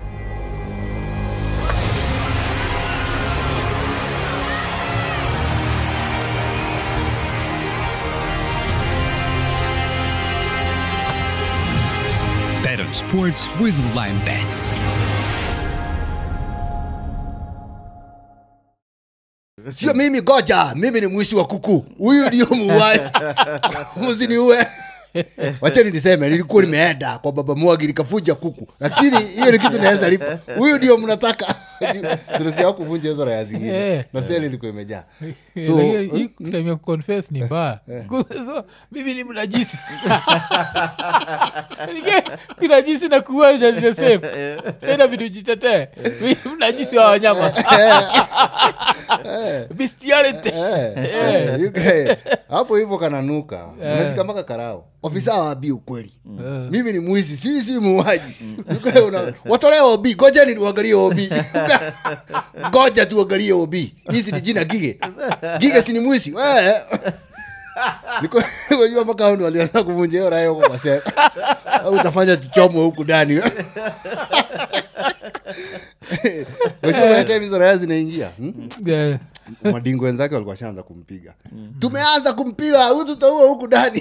Bet on sports with Lime Bets. sio mimi goja mimi ni mwishi wa kuku huyu ndio muuaji msiniue wacheni niseme nilikuwa nimeenda kwa baba Mwagi nikafuja kuku lakini hiyo ni kitu naweza lipa huyu ndio mnataka tunasikia kuvunja hizo raya zingine Yeah. na seli ilikuwa imejaa So, so hii time ya confess ni mbaya. So, mimi ni mnajisi. Kunajisi na kuwaja ni the same. Sasa vitu jitetee. Mimi mnajisi wa wanyama. Bestiality. Eh, you guy, hapo hivyo kananuka unashika mpaka karao ofisa wabi ukweli mimi ni mwizi si si muuaji You guy una watolee obi goja ni uangalie obi goja tu uangalie obi hizi ni jina gige gige si ni mwizi eh niko unajua mpaka hao walianza kuvunja hiyo raia huko kwa sasa au utafanya tuchomo huku ndani wewe time hizo raia zinaingia hmm? Yeah. madingo wenzake walikuwa shaanza kumpiga tumeanza kumpiga huyu tutaua huku ndani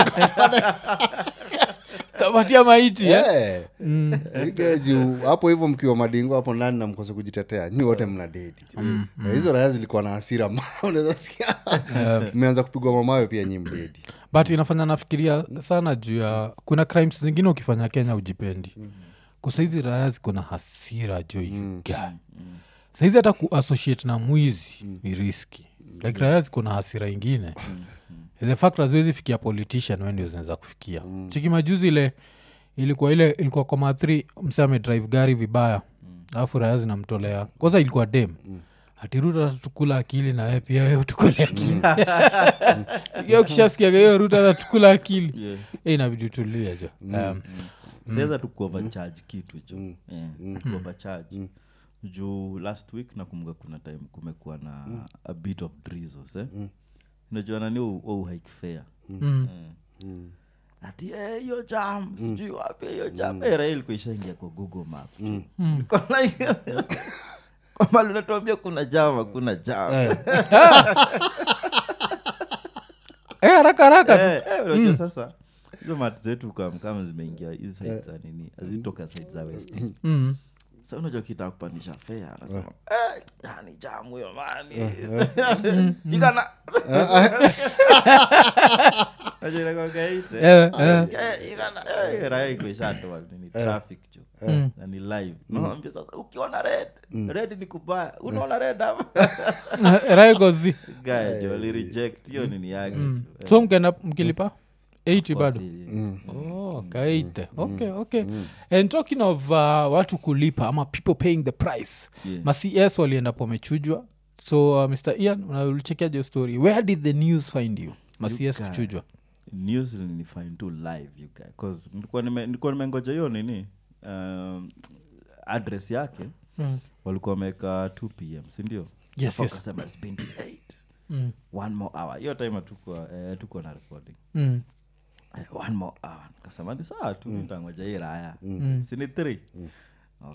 Tabatia maiti eh. eh ike juu hapo hivyo mkiwa madingo hapo ndani na mkose kujitetea nyi wote mna dedi Eh, hizo raia zilikuwa na hasira unaweza sikia mmeanza kupigwa mamawe pia nyi mdedi But inafanya nafikiria sana juu ya kuna crimes zingine ukifanya Kenya ujipendi. Kusaizi raya ziko na hasira juu mm. gani. Saizi hata kuassociate na mwizi ni riski. Like raya ziko na hasira ingine. The fact haziwezi fikia politician wewe ndio zinaweza kufikia. Chiki majuzi ile ilikuwa ile ilikuwa kwa mathri msame drive gari vibaya. Alafu raya zinamtolea. Kwanza ilikuwa dem. Ati Ruto atatukula akili na wewe pia wewe utukule akili. Hiyo kishasikia hiyo Ruto atatukula akili. Yeah. Eh, inabidi tulie jo. Um, Sasa tu overcharge kitu jo. Eh, overcharge. Juu last week nakumbuka kuna time kumekuwa na a bit of drizzles eh. Unajua nani au hike fair. mm. Ati eh hiyo jam sijui wapi hiyo jam eh rail kuishaingia kwa Google Map. Kwa like kama unatuambia kuna jam kuna jam. Eh, haraka haraka tu. Eh, eh, unajua sasa hizo mat zetu kama kama zimeingia hizi sides za nini azitoka sides za west. Mm. Sasa unajua kitaka kupandisha fare anasema eh yani jam huyo mani. Ikana. Ajira kwa gaite. Eh, eh. Eh ikana eh rai kuishatwa ni traffic jo. Na ni live. Naambia sasa ukiona red, red ni kubaya. Unaona red hapa. Rai gozi. Guy jo li reject hiyo nini yake. So mkenda mkilipa eighty bado. Oh, kaite. Okay, okay. And talking of uh, watu kulipa ama people paying the price. Yeah. Ma C S walienda po mechujwa. So uh, Mister Ian, unaulichekia your story. Where did the news find you? Ma C S kuchujwa. News ni find to live you guys cause nilikuwa nime nilikuwa nimengoja hiyo nini um, address yake mm. walikuwa wameka two p m si ndio? Yes, yes. Kasema it's been delayed. Mm. One more hour. Hiyo time tuko eh, tuko na recording. Mm. Eh, one more hour. Kasema ni saa tu nitangoja hii raya. Mm. Si ni three. Mm. Okay.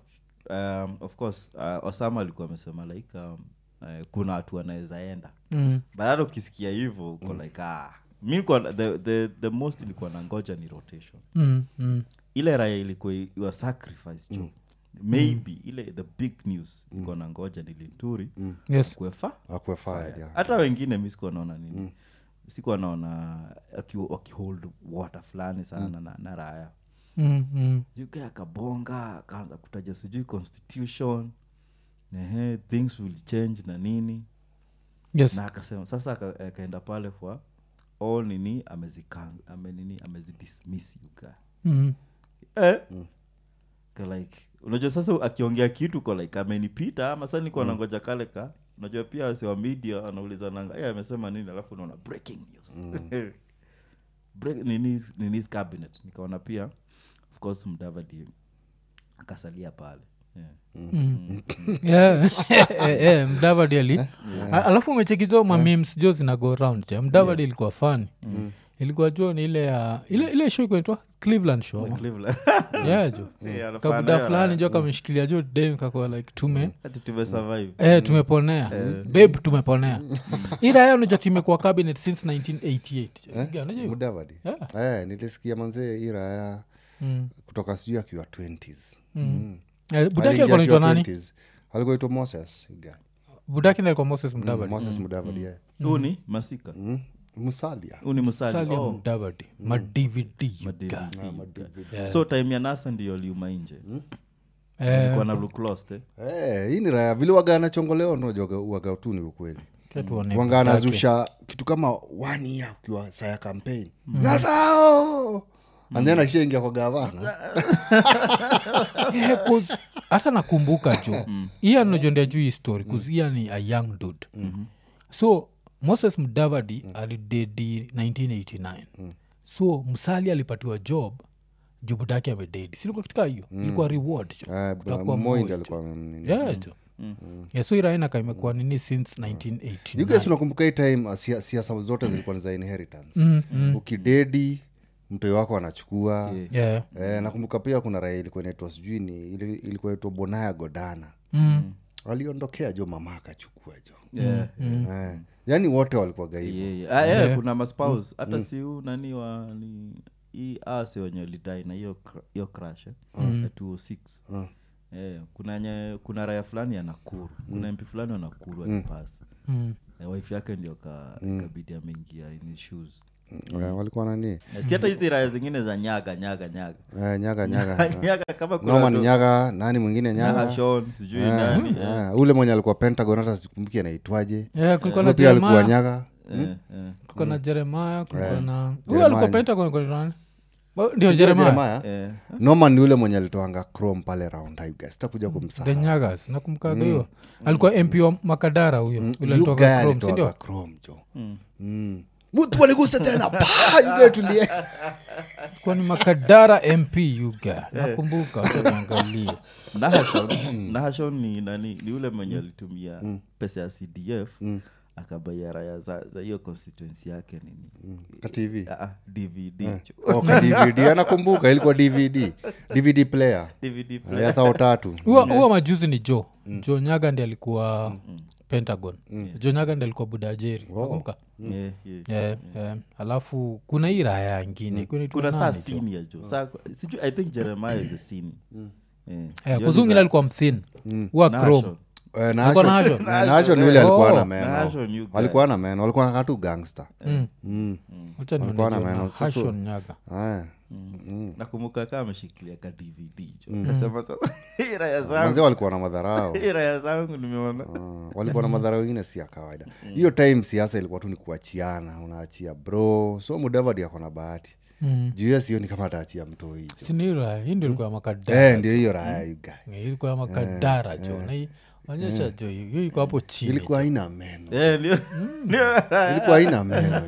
um, of course uh, Osama alikuwa amesema like um, uh, kuna watu wanaweza enda Mm. but hata ukisikia hivyo uko mm. like ah mimi kwa the, the the most ilikuwa na ngoja ni rotation Mm. Mm. ile raya ilikuwa iwa sacrifice jo mm. maybe mm. ile the big news mm. ilikuwa na ngoja ni Linturi mm. yes kuefa akwe fired yeah. hata wengine mimi sikuwa naona nini mm. sikuwa naona akihold water fulani sana mm. na, na raya mm. mm. yuke akabonga akaanza kutaja sijui constitution ehe things will change na nini yes na akasema sasa akaenda pale kwa all nini amezikanga ame nini amezidismiss yuka mm. eh mm. like unajua sasa akiongea kitu kwa like amenipita ama sasa niko nangoja kale ka unajua pia si wa media anauliza nanga yeye amesema nini alafu unaona breaking news mm. break nini nini cabinet nikaona pia of course Mudavadi akasalia pale yeah mm. yeah eh Mudavadi ali alafu umechekizwa ma memes jo zina go round ja Mudavadi ilikuwa fun ilikuwa jo ni ile ya ile ile show inaitwa Cleveland show Cleveland yeah jo kabuda fulani jo kameshikilia jo dem kako like tume ati tume survive eh tumeponea babe tumeponea ila yeye unajua tumekuwa cabinet since nineteen eighty-eight unajua Mudavadi eh nilisikia manze ira ya kutoka sijui akiwa twenties mm Budaki alikuwa anaitwa nani alikuwa anaitwa Moses Budaki alikuwa Moses Mudavadi Moses Mudavadi yeah huyu ni Masika Musalia huyu ni Musalia oh Mudavadi ma D V D so time ya NASA ndio liuma nje eh ilikuwa na look lost eh eh hii ni raya vile wagana chongoleo ndio waga tu ni ukweli tuone wangana zusha kitu kama one year ukiwa saya campaign nasao and then akishaingia kwa gavana yeah cuz hata nakumbuka jo hii anajondea juu story cuz hii ni a young dude so Moses Mudavadi mm. alidedi nineteen eighty-nine mm. so Musalia alipatiwa job jubudaki amededi silikuwa katika hiyo mm. ilikuwa reward uh, Moi alikuwa yeah jo mm. yeah so iraina kaimekuwa nini since nineteen eighty-nine you guys unakumbuka hii time uh, siasa zote zilikuwa za inheritance mm. mm. ukidedi mtoi wako anachukua yeah, yeah. eh, nakumbuka pia kuna raia ilikuwa inaitwa sijui ni ilikuwa inaitwa Bonaya Godana mm. aliondokea jo mama akachukua jo yeah mm. eh, yani wote walikuwa gaivu yeah, yeah. Ah, yeah, yeah. kuna maspouse hata mm. si huu nani wa ni hii ase wenye walidai na hiyo hiyo crash eh mm. two oh six mm. eh kuna nye, kuna raya fulani ya Nakuru kuna M P fulani wa Nakuru alipasa mm. eh, wife yake ndio ka mm. kabidi ameingia in his shoes Mm. Yeah, walikuwa nani si hata hizi raya zingine za nyaga nyaga nyaga eh nyaga nyaga nyaga kama kuna Noma ni nyaga nani mwingine nyaga nyaga Sean sijui nani eh ule mwenye alikuwa Pentagon hata sikumbuki anaitwaje yeah kulikuwa na pia alikuwa nyaga eh kulikuwa na Jeremiah kulikuwa na huyo alikuwa Pentagon kwa nani ndio Jeremiah eh Noma ni ule mwenye alitoanga Chrome pale round I guess sitakuja kumsahau the nyagas nakumbuka hiyo alikuwa M P wa Makadara huyo ule alitoka Chrome ndio Chrome jo mm mtu waligusa tena pa yuga tulie kwa ni Makadara M P yuga nakumbuka utaangalia Nahashon Nahashon ni nani ni yule mwenye alitumia mm. pesa ya C D F mm. akabaya raya za za hiyo constituency yake nini mm. ka T V ah D V D eh. oh ka D V D anakumbuka ilikuwa D V D D V D player D V D player ya thao tatu huwa huwa majuzi ni Joe mm. Joe Nyaga ndiye alikuwa mm. Pentagon mm. Joe Nyaga ndiye alikuwa Budajeri nakumbuka oh. yeah, yeah, yeah, yeah. yeah. alafu kuna hii raya nyingine mm. kuna saa senior Joe saa sijui I think Jeremiah is the senior mm. yeah yeah kuzungila alikuwa mthin huwa mm. Chrome Eh, Nahashon Nahashon yule alikuwa na meno alikuwa na meno alikuwa katu gangster mm mm acha ni alikuwa na meno Nahashon Nyaga eh nakumbuka kama ameshikilia ka D V D jo akasema sasa ira ya zangu manze walikuwa na madharau ira ya zangu nimeona walikuwa na madharau wengine si ya kawaida hiyo time siasa ilikuwa tu ni kuachiana unaachia bro so Mudavadi yako na bahati Mm. juu sio ni kama ataachia mto hicho sinira hii ndio ilikuwa Makadara eh ndio hiyo raya you guy ilikuwa Makadara jo na hii onyesha jo hiyo iko hapo chini ilikuwa haina meno eh ndio ilikuwa haina meno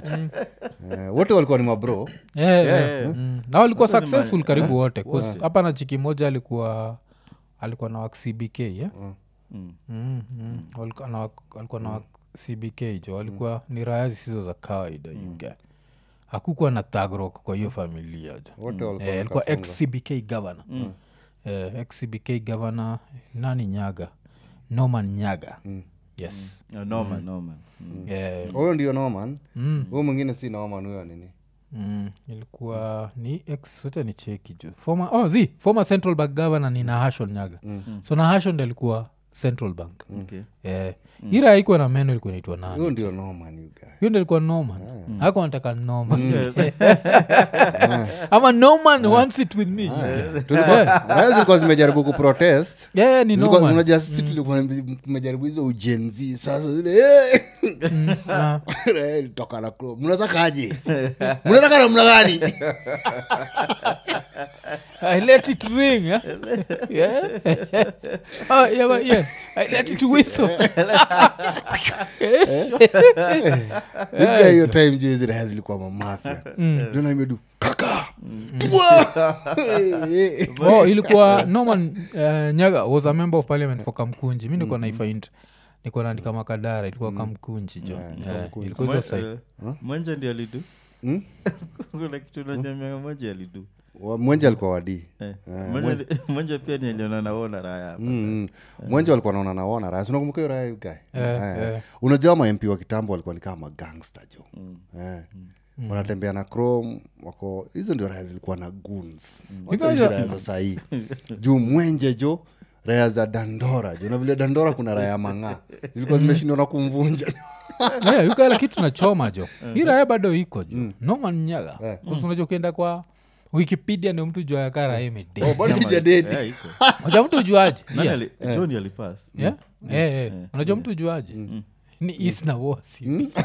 eh wote walikuwa ni mabro eh na walikuwa successful karibu wote cause hapa na chiki moja alikuwa alikuwa na C B K yeah mm walikuwa na alikuwa na C B K jo walikuwa ni raya zisizo za kawaida you guy hakukuwa na tagrok kwa hiyo familia jo wote walikuwa alikuwa ex C B K governor eh, ex C B K governor nani Nyaga, Norman Nyaga. mm. yes No, Norman, Norman. Mm. yeah. huyo ndio Norman. mm. huyo mwingine si Norman, huyo nini? Mm, ilikuwa ni ex wote ni cheki juu former oh zi former central bank governor ni Nahashon Nyaga. mm. so Nahashon ndiye alikuwa central bank. Okay. eh mm. ira haikuwa na meno, ilikuwa inaitwa nani? huyo ndio Norman you guy. Hiyo ndio ilikuwa Norman. mm. Hako anataka Norman. Ama Norman wants it with me. tulikuwa raya zilikuwa zimejaribu kuprotest. Yeah, ni Zilikuwa- Norman. unajua sisi tulikuwa tumejaribu hizo ujenzi sasa zile Mm, ah. raya ilitoka na club. Mnataka aje? Mnataka namna gani? I let it ring. Huh? yeah. oh, yeah, but yeah. I let it whistle. Ika hiyo time juu hizi raya zilikuwa mamafia. Ndio na imedu kaka. Tua! oh, ilikuwa Norman uh, Nyaga was a member of parliament for Kamkunji. Mi nilikuwa naifind nilikuwa naandika makadara, ilikuwa Kamkunji jo. Yeah, ilikuwa hizo side. Mwe- mwenje ndio alidu Hmm? kuna kitu najamia mwenje alidu Wa- Mwenje alikuwa wadi. Eh, mwenje mwenje pia ni aliona naona raya hapa. Mm, mm. Mwenje walikuwa naona naona raya. Unakumbuka hiyo raya you guy? Eh, Eh. eh. Unajua ma M P wa kitambo walikuwa ni kama gangster jo. Eh. Wanatembea na chrome wako hizo ndio raya zilikuwa na goons. Wacha hizo raya za sahi. Juu Mwenje jo raya za Dandora jo, na vile Dandora kuna raya mang'aa zilikuwa zimeshindwa na kumvunja. Yeah, yuko ile kitu na choma jo. Hii raya bado iko jo. Norman Nyaga. Eh. Kuhusu unajua ukienda kwa Wikipedia ndio mtu jua yakara ime Oh, day. bado hijadedi. Eh, iko. Unajua mtu ujuaje? Nani Yeah. ali- John alipass. Yeah? Eh, eh. Unajua mtu ujuaje? Ni East na West.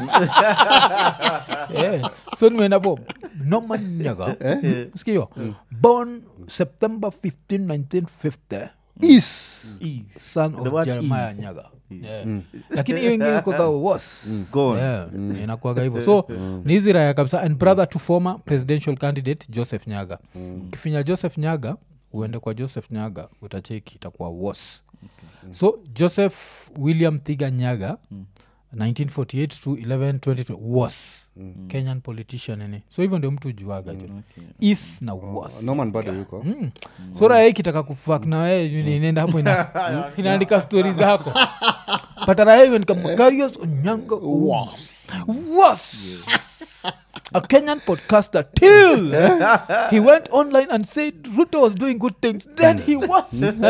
Eh. So nimeenda po Norman Nyaga. Usikio? Born September fifteenth nineteen fifty. Is son The of word Jeremiah is. Nyaga. Yeah. Lakini hiyo ingine kwa was Gone. yeah, inakuwaga hivyo. So ni hizi raya kabisa, and brother to former presidential candidate Joseph Nyaga. Ukifinya Joseph Nyaga uende kwa Joseph Nyaga utacheki itakuwa was. So Joseph William Thiga Nyaga nineteen forty-eight to eleven twenty was Kenyan politician ini. So hivyo ndio mtu juaga jo. Is na was. Norman bado yuko. Mm. Sura yake kitaka kufak na wewe inaenda hapo ina inaandika story zako. Patara hiyo ni kama Garius Onyango was. Was. A Kenyan podcaster till he went online and said Ruto was doing good things. Then he was.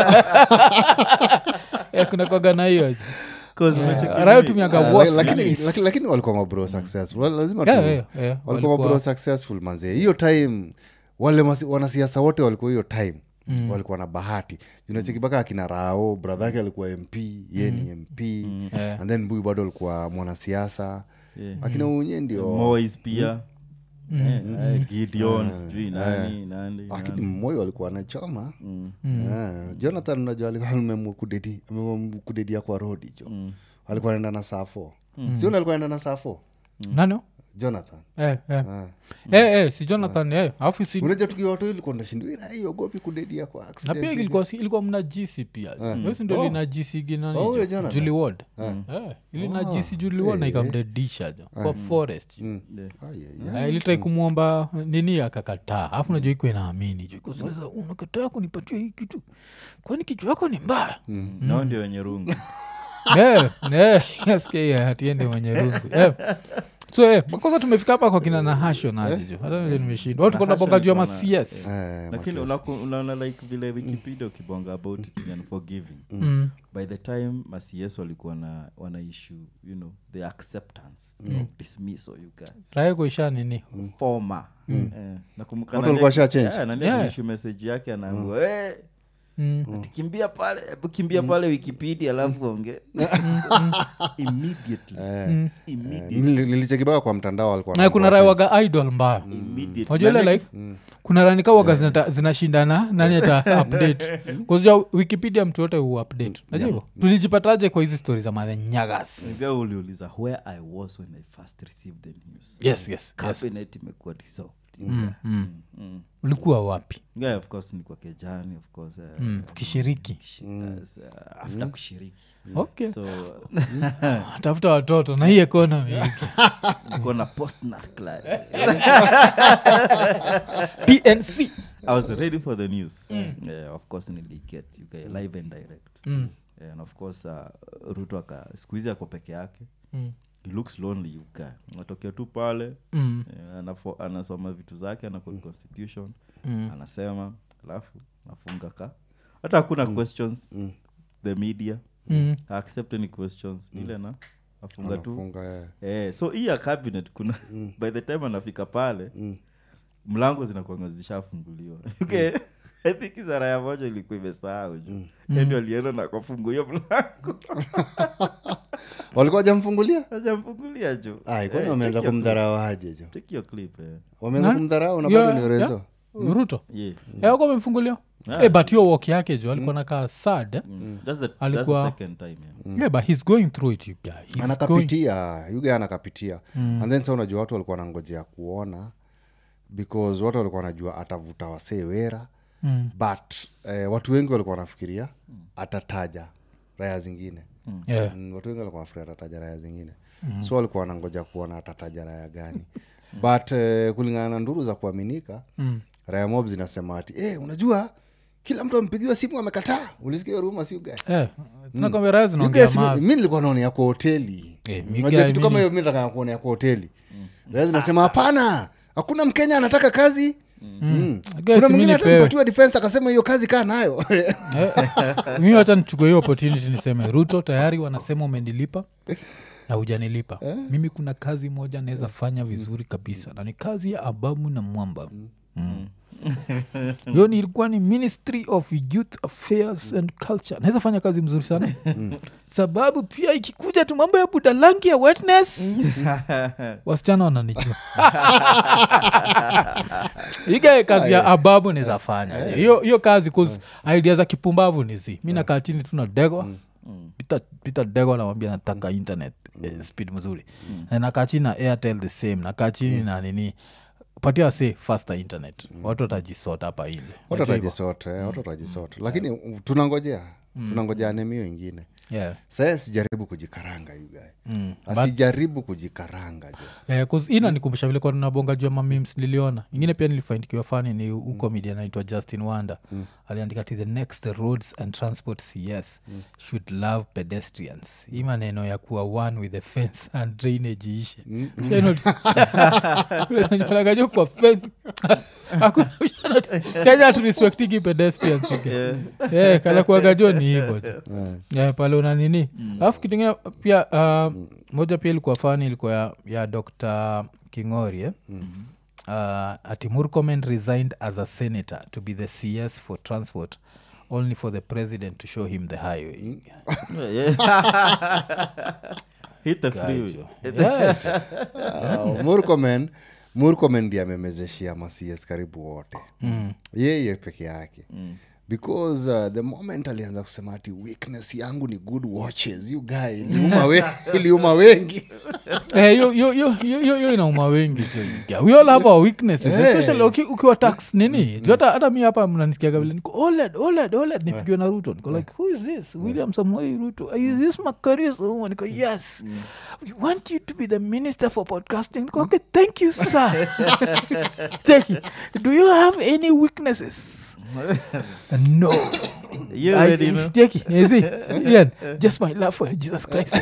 Eh, kuna kwa gana hiyo. Cause umecheki Rayo nini? tumiaga Ah, was. lakini lakini- lakini walikuwa mabro successful. Wal- lazima tu Yeah, yeah, yeah. walikuwa Walikuwa- mabro successful manze. Hiyo time wale masi- wanasiasa wote walikuwa hiyo time walikuwa na bahati. Unacheki mpaka akina Rao brother yake alikuwa M P, yeye ni M P. Yeah. And then Mbuyu bado alikuwa mwanasiasa. Yeah. Akina Unye ndio Moise pia. Eh, eh, Gideon, sijui nani, nani, akini nani. Moyo alikuwa anachoma. Eh, Jonathan unajua alikuwa amemua kudedi, amemua kudedia kwa rodi jo. Alikuwa anaenda na saa four. Sio alikuwa anaenda na saa four. Nano? Jonathan. Eh, eh. Ah. Eh, eh, si Jonathan eh. Alafu si Unajua tukiwa watu ilikuwa ndashindu ila hiyo gopi kudedia kwa na accident. pia ilikuwa si- ilikuwa mna jisi pia wesi ndo Oh. lina jisi ginani Oh, huyo Jonathan. Julie Ward Eh, ili na jisi Julie Ward na ikamdedisha jo kwa forest Yeah. Ai, ai, ai. Eh, ilitrai kumwomba nini akakataa alafu najua iko inaamini jo kusileza unakataa kunipatia hii kitu kwani kichwa yako ni mbaya Nao ndio wenye rungu. Eh, eh, nasikia hatiende mwenye rungu Eh. So eh, kwanza tumefika hapa kwa kina Nahasho najijo hata mimi nimeshindwa watu kona bonga juu ya ma C S Eh, Lakini masiasa. unaku- unaona like vile Wikipedia ukibonga about it and forgiving. Mm. By the time ma C S walikuwa na wana issue, you know, the acceptance of dismissal you got. raia kuisha nini Former. Eh, nakumbuka Watu nani- walikuwa washa change. Eh, nani Yeah. aliissue message yake anaambiwa eh Mm. ati kimbia pale hebu kimbia pale Wikipedia alafu onge immediately Eh, immediately nili- nilichekibaka kwa mtandao alikuwa na kuna raia waga idol mbaya immediately unajua ile Na like kuna ranika waga zinata- zinashindana nani ata update kuzua Wikipedia mtu yote uupdate najua hivyo tulijipataje kwa hizi stories za Mother Nyagas Nigga uliuliza where I was when I first received the news. yes yes yes Cabinet imekuwa dissolved. mm. Mm. Mm. ulikuwa wapi? Yeah, of course nilikuwa kejani of course uh, mm. ukishiriki mm. uh, after mm. kushiriki okay so tafuta watoto na hii economy nilikuwa na post nut class P N C. I was ready for the news mm. uh, of course niliget you guys live and direct mm. and of course uh, Ruto aka squeeze yako peke yake mm. he looks lonely you guy anatokea tu pale mm. uh, anafo, anasoma vitu zake ana mm. constitution mm. anasema alafu nafunga ka hata hakuna mm. questions mm. the media mm. accept any questions mm. ile na afunga tu Anafunga, yeah. eh so hii ya cabinet kuna mm. by the time anafika pale Mm. mlango zinakuwa zishafunguliwa okay mm. I think izara ya moja ilikuwa imesahau juu mm. ndio alienda na kufungua hiyo mlango walikuwa hajamfungulia hajamfungulia juu ai kwani wameanza kumdharau aje jo take your clip eh wameanza kumdharau na bado ni rezo Ruto yeah yako amemfungulia eh but hiyo walk yake jo alikuwa nakaa sad mm. that's the alikuwa that's the second time yeah, mm. yeah but he's going through it you guy he's anakapitia you guy anakapitia mm. and then sasa unajua watu walikuwa wanangojea kuona because watu walikuwa wanajua atavuta wasee wera mm. but eh, watu wengi walikuwa wanafikiria atataja raya zingine mm. yeah. mm, watu wengi walikuwa wanafikiria atataja raya zingine mm. so walikuwa wanangoja kuona atataja raya gani but eh, kulingana na nduru za kuaminika mm. raya mob zinasema ati eh, unajua kila mtu ampigiwa simu amekataa ulisikia ruma si ugae eh tunakwambia raya zinaongea ma mimi nilikuwa naona ya kwa hoteli eh unajua kitu kama hiyo mimi nataka kuona ya kwa hoteli raya zinasema hapana hakuna Mkenya anataka kazi mm. Mm. kuna mwingine atapatiwa defense akasema hiyo kazi kaa nayo mimi hata nichukue hiyo opportunity niseme Ruto tayari wanasema umenilipa na hujanilipa eh? Mimi kuna kazi moja naweza fanya vizuri kabisa na ni kazi ya Ababu na Mwamba mm. Mm. hiyo ni ilikuwa ni Ministry of Youth Affairs and Culture naweza fanya kazi mzuri sana sababu pia ikikuja tu mambo ya budalangi ya wetness wasichana wananijua iga kazi ya Ababu naweza fanya hiyo hiyo kazi cause idea za kipumbavu nizi mimi nakaa chini tu na degwa Peter Peter degwa namwambia nataka internet eh, speed mzuri na nakaa chini na Airtel the same nakaa chini na nini patia say faster internet mm. watu watajisota hapa nje watu watajisota eh, watu watajisota lakini mm. tunangojea mm. tunangojea anemio ingine yeah sasa sijaribu kujikaranga you guy mm. asijaribu kujikaranga jo eh cause ina nikumbusha vile kwa tunabonga juu ya memes niliona ingine pia nilifindikiwa funny ni u mm. comedian anaitwa Justin Wanda mm. aliandika to the next roads and transport C S mm. should love pedestrians hii maneno ya kuwa one with the fence and drainage issue mm. you know unajua kwa fence hakuna kaja tu respecting pedestrians yeah eh kala kuagajua ni hivyo yeah pale una nini alafu kitu kingine pia uh, mm. moja pia ilikuwa fani ilikuwa ya, ya Doctor Kingori eh? mm-hmm. uh, ati Murkomen resigned as a senator to be the C S for transport only for the president to show him the highway mm. hit the freeway yeah. uh, Murkomen Murkomen ndiye amemezeshia ma C S karibu wote mm. yeye peke yake mm. because uh, the moment alianza kusema ati weakness yangu ni good watches you guy iliuma wengi iliuma wengi eh yo yo yo yo yo inauma wengi tu we all have our weaknesses hey. Especially ukiwa tax nini mm. hata hata mimi hapa mnanisikia vile niko oled oled oled nipigiwa na Ruto niko like who is this William Samoei Ruto is this Macarius oh niko yes mm. we want you to be the minister for podcasting niko okay thank you sir thank you do you have any weaknesses no you already know Jackie is it yeah just my love for Jesus Christ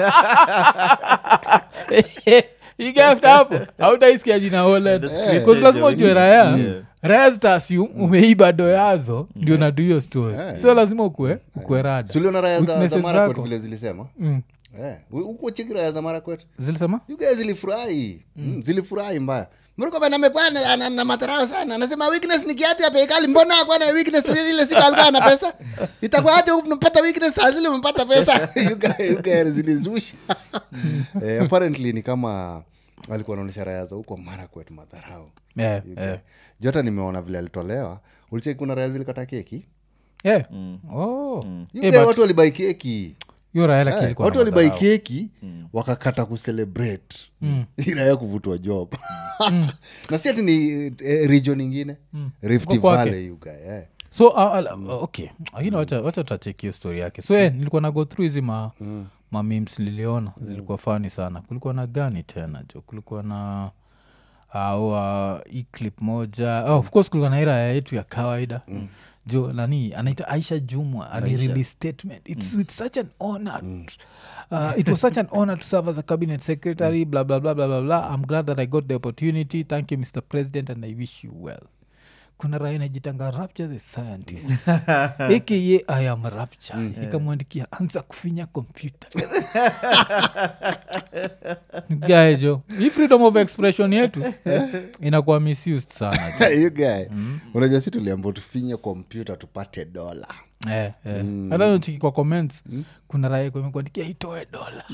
you get hapo how do I scare jina wala because lazima ujue raya raya zitasium umeiba do yazo ndio na do your story so lazima ukue ukue rada sio na raya za za mara kwetu vile zilisema eh uko chiki raya za mara kwetu zilisema you guys zilifurahi mm. zilifurahi mbaya Murkomen amekuwa na, na matarao sana anasema weakness ni kiatu ya pekali mbona kwa na weakness ile si alikuwa na pesa itakuwa aje unapata weakness azile unapata pesa you guys you guys zilizushi eh apparently ni kama alikuwa anaonyesha raya za huko mara kwetu matarao yeah, yeah. Jota nimeona vile alitolewa ulicheki kuna raya zile kata keki yeah mm. oh mm. you hey, guys watu walibai keki hiyo raya Eh, lakini ilikuwa watu na walibai madharau. keki wakakata kucelebrate iraya kuvutwa job na si ati ni eh, region ingine Rift Uko kwake. Valley you guy eh. so uh, uh, okay lakini wacha wacha tutacheki hiyo story yake so eh, nilikuwa na go through hizi ma ma memes niliona zilikuwa fani sana kulikuwa na gani tena jo kulikuwa na uh, uh, hii clip moja oh, of course kulikuwa na ira yetu ya kawaida jo nani anaitwa Aisha Jumwa alirelease statement it's with such an honor Uh, it was such an honor to serve as a cabinet secretary blah blah blah blah blah blah I'm glad that I got the opportunity thank you Mister President and I wish you well kuna raya najitanga Rapture the scientist aka I am Rapture mm, yeah. Ikamwandikia anza kufinya kompyuta gajo hii freedom of expression yetu inakuwa misused sana you guy unajua si tuliambo tufinye kompyuta tupate dola eh eh mm. hata unachiki kwa comments mm. kuna raya kwa imekuandikia itoe dola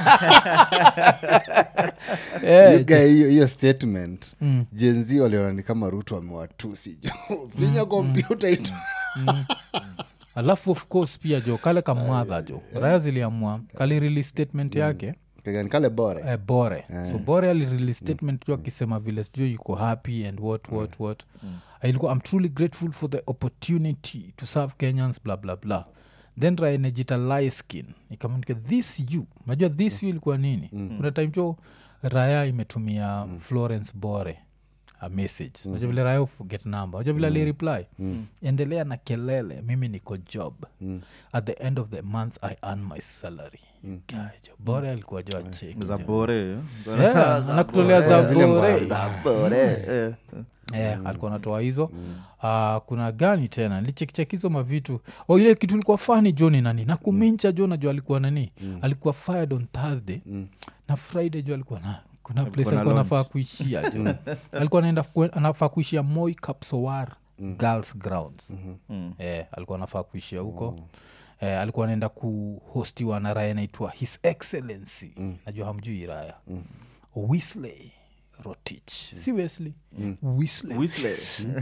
eh hiyo hiyo statement mm. Gen Z waliona ni kama Ruto amewatusi jo finya mm. kompyuta ito mm. alafu of course pia jo kale kamadha jo raya ziliamua kali release statement mm. yake kagani kale bore eh, bore yeah. So bore ali release statement tu akisema vile sijui yuko happy and what what what mm. ilikuwa I'm truly grateful for the opportunity to serve Kenyans blah blah blah then raya nejita lie skin ikamwambia this you unajua this you ilikuwa nini mm. kuna time jo raya imetumia mm. Florence Bore a message unajua mm. vile raya forget number unajua vile ali reply mm. endelea na kelele mimi niko job mm. at the end of the month I earn my salary mm. gajo Bore alikuwa jo check za Bore yeah nakutolea za Bore za Bore yeah mm. alikuwa natoa hizo mm. uh, kuna gani tena nilichekicheki hizo mavitu oh ile kitu ilikuwa funny John nani na kumincha John najua alikuwa nani mm. alikuwa fired on Thursday mm. na Friday jo alikuwa na kuna place alikuwa anafaa kuishia jo alikuwa anaenda anafaa kuishia Moi Kapsowar mm. Girls Grounds mm-hmm. eh alikuwa anafaa kuishia huko mm. eh alikuwa anaenda kuhostiwa na raya inaitwa His Excellency mm. najua hamjui raya mm. Wesley Rotich mm. si Wesley mm. Wesley Wesley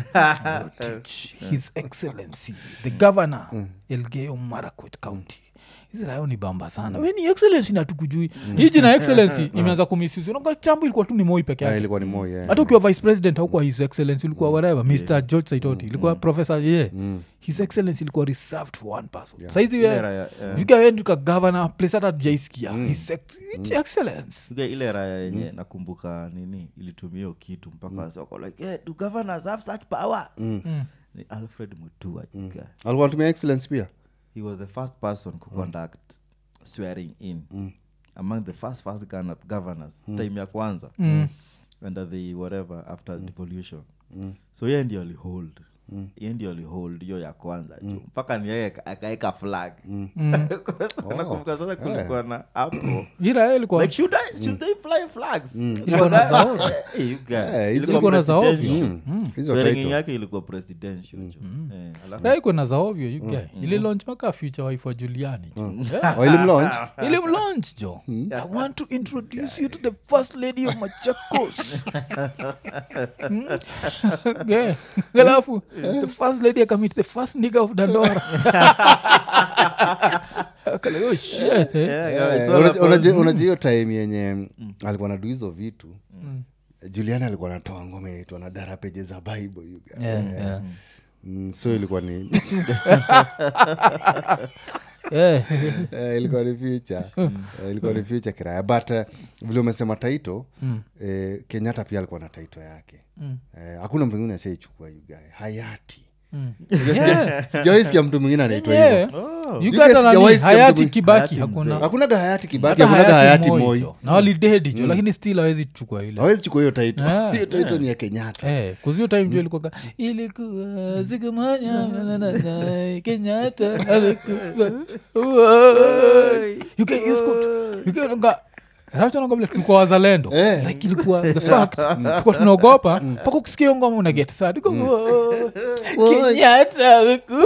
Rotich His Excellency the Governor mm. Elgeyo Marakwet County Israel ni bamba sana wewe ni excellency na tukujui mm. hii jina excellency imeanza kumisusi unaona chambo ilikuwa tu ni Moi peke yake ilikuwa ni Moi yeah. hata ukiwa vice president haukuwa his excellency ulikuwa mm. whatever Mister yeah. George Saitoti ilikuwa mm. professor ye yeah. mm. his excellency ilikuwa reserved for one person yeah. saizi wewe vika wewe ndika governor place hata tujaisikia mm. his ex- mm. excellence Uge ile raya yenye mm. nakumbuka nini ilitumia kitu mpaka mm. soko like hey, do governors have such powers mm. Mm. ni Alfred Mutua mm. alikuwa anatumia excellence pia he was the first person to mm. conduct swearing in mm. among the first first governors mm. time ya kwanza mm. under the whatever after mm. devolution mm. so yeye ndio alihold mm. yeye ndio alihold hiyo ya kwanza mm. mpaka ni yeye akaeka flag mm. nakumbuka sasa kulikuwa na hapo ila ilikuwa like should I should they fly flags ilikuwa na zao you guys ilikuwa na zao hizo title title yake ilikuwa presidential eh alafu Rai kuna za ovyo you guy ile launch maka future wife wa Juliani oh ile launch ile launch jo I want to introduce you to the first lady of Machakos yeah alafu the first lady I meet the first nigga of Dandora kale oh shit unajio time yenye alikuwa anadu hizo vitu Juliana alikuwa anatoa ngoma yetu na dara peje za Bible you guys yeah, yeah. Mm, so ilikuwa ni yeah uh, ilikuwa ni future uh, ilikuwa ni future kiraya but uh, vile umesema taito mm. uh, Kenyatta pia alikuwa na taito yake mm. uh, hakuna mtu mwingine ashaichukua you guy hayati mm. yeah. sijawaisikia mtu mwingine anaitwa yeah. hivyo you got nani hayati Kibaki hakuna hakuna ga hayati Kibaki hakuna ga hayati Moi na walidedi jo lakini still hawezi kuchukua ile hawezi chukua hiyo title hiyo title ni ya Kenyatta eh kuzio time jo ilikuwa ilikuwa siku moja Kenyatta you can use you can go Racha na ngombe tulikuwa wazalendo eh. like ilikuwa the fact tulikuwa tunaogopa mpaka ukisikia ngoma una get sad uko Kenyatta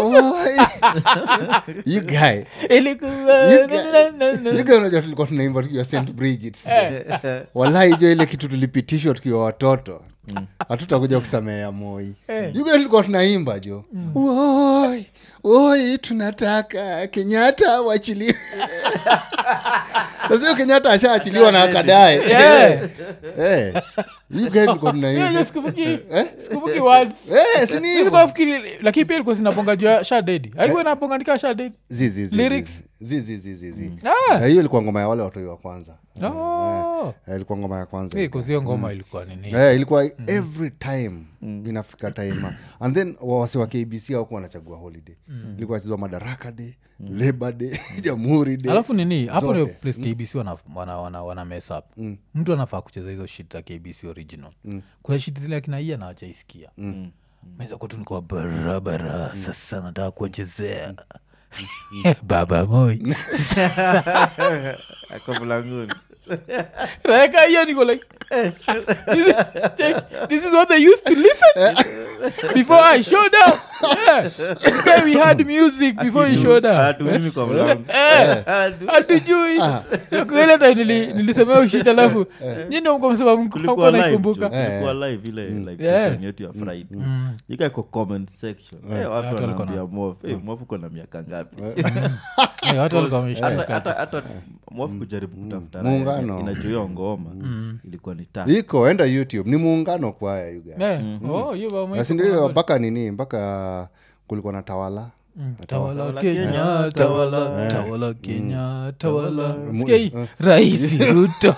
you guy ilikuwa you guy unajua tulikuwa tunaimba tukiwa Saint Bridget's wallahi jo ile kitu tulipitishwa tukiwa watoto hatutakuja kusamea Moi. You guys tulikuwa tunaimba jo. Oi, oi tunataka Kenyatta waachiliwe. Lazima Kenyatta ashaachiliwa na akadae. Eh. Eh. You guys tulikuwa tunaimba. Yeah, sikubuki. Sikubuki words. Eh, sini. Nilikuwa fikiri lakini pia ilikuwa sinabonga juu ya Shadedi. Haikuwa inabonga andika Shadedi. Zizi zizi. Lyrics. Zizi zizi zizi. Ah. Hiyo ilikuwa ngoma ya wale watu wa kwanza. Oh. Eh, ilikuwa ngoma ya kwanza. Eh, kuzio ngoma ilikuwa nini? Eh, ilikuwa every time inafika time. And then wasi wa K B C hao wanachagua holiday. Ilikuwa chezwa Madaraka Day, Labor Day, Jamhuri Day. Alafu nini? Hapo ndio Zote. place K B C wana wana wana, wana mess up. Mtu anafaa kucheza hizo shit za K B C original. Kuna shit zile akina Ia na hajaisikia. Meza kwa tu niko barabara sasa nataka kuchezea. Baba Moi. Ako mlangoni. Reka hiyo niko like this is, this is what they used to listen before I showed up. Yeah. Okay, we had music before you showed up. Hatu mimi kwa mlango. Eh. Hatujui. Kweli ta nili nilisemea ushita alafu. Nyinyi mko msema mko Tulikuwa live. naikumbuka. Tulikuwa live ile live Yeah. session yetu ya Friday. Nika kwa comment section. Eh, watu Watu walikuwa wanaambia Mof, eh Mof uko na miaka ngapi? Eh, watu walikuwa Hata wameshtuka. hata hata Mof kujaribu kutafuta Muungano. inajoyo ngoma ilikuwa ni tafu. Iko enda YouTube ni muungano kwa haya you guys. Eh. Oh, hiyo ba Na si ndio mpaka nini mpaka kulikuwa na Tawala. Tawala Kenya, tawala, tawala Kenya, tawala. Skei, Rais Ruto.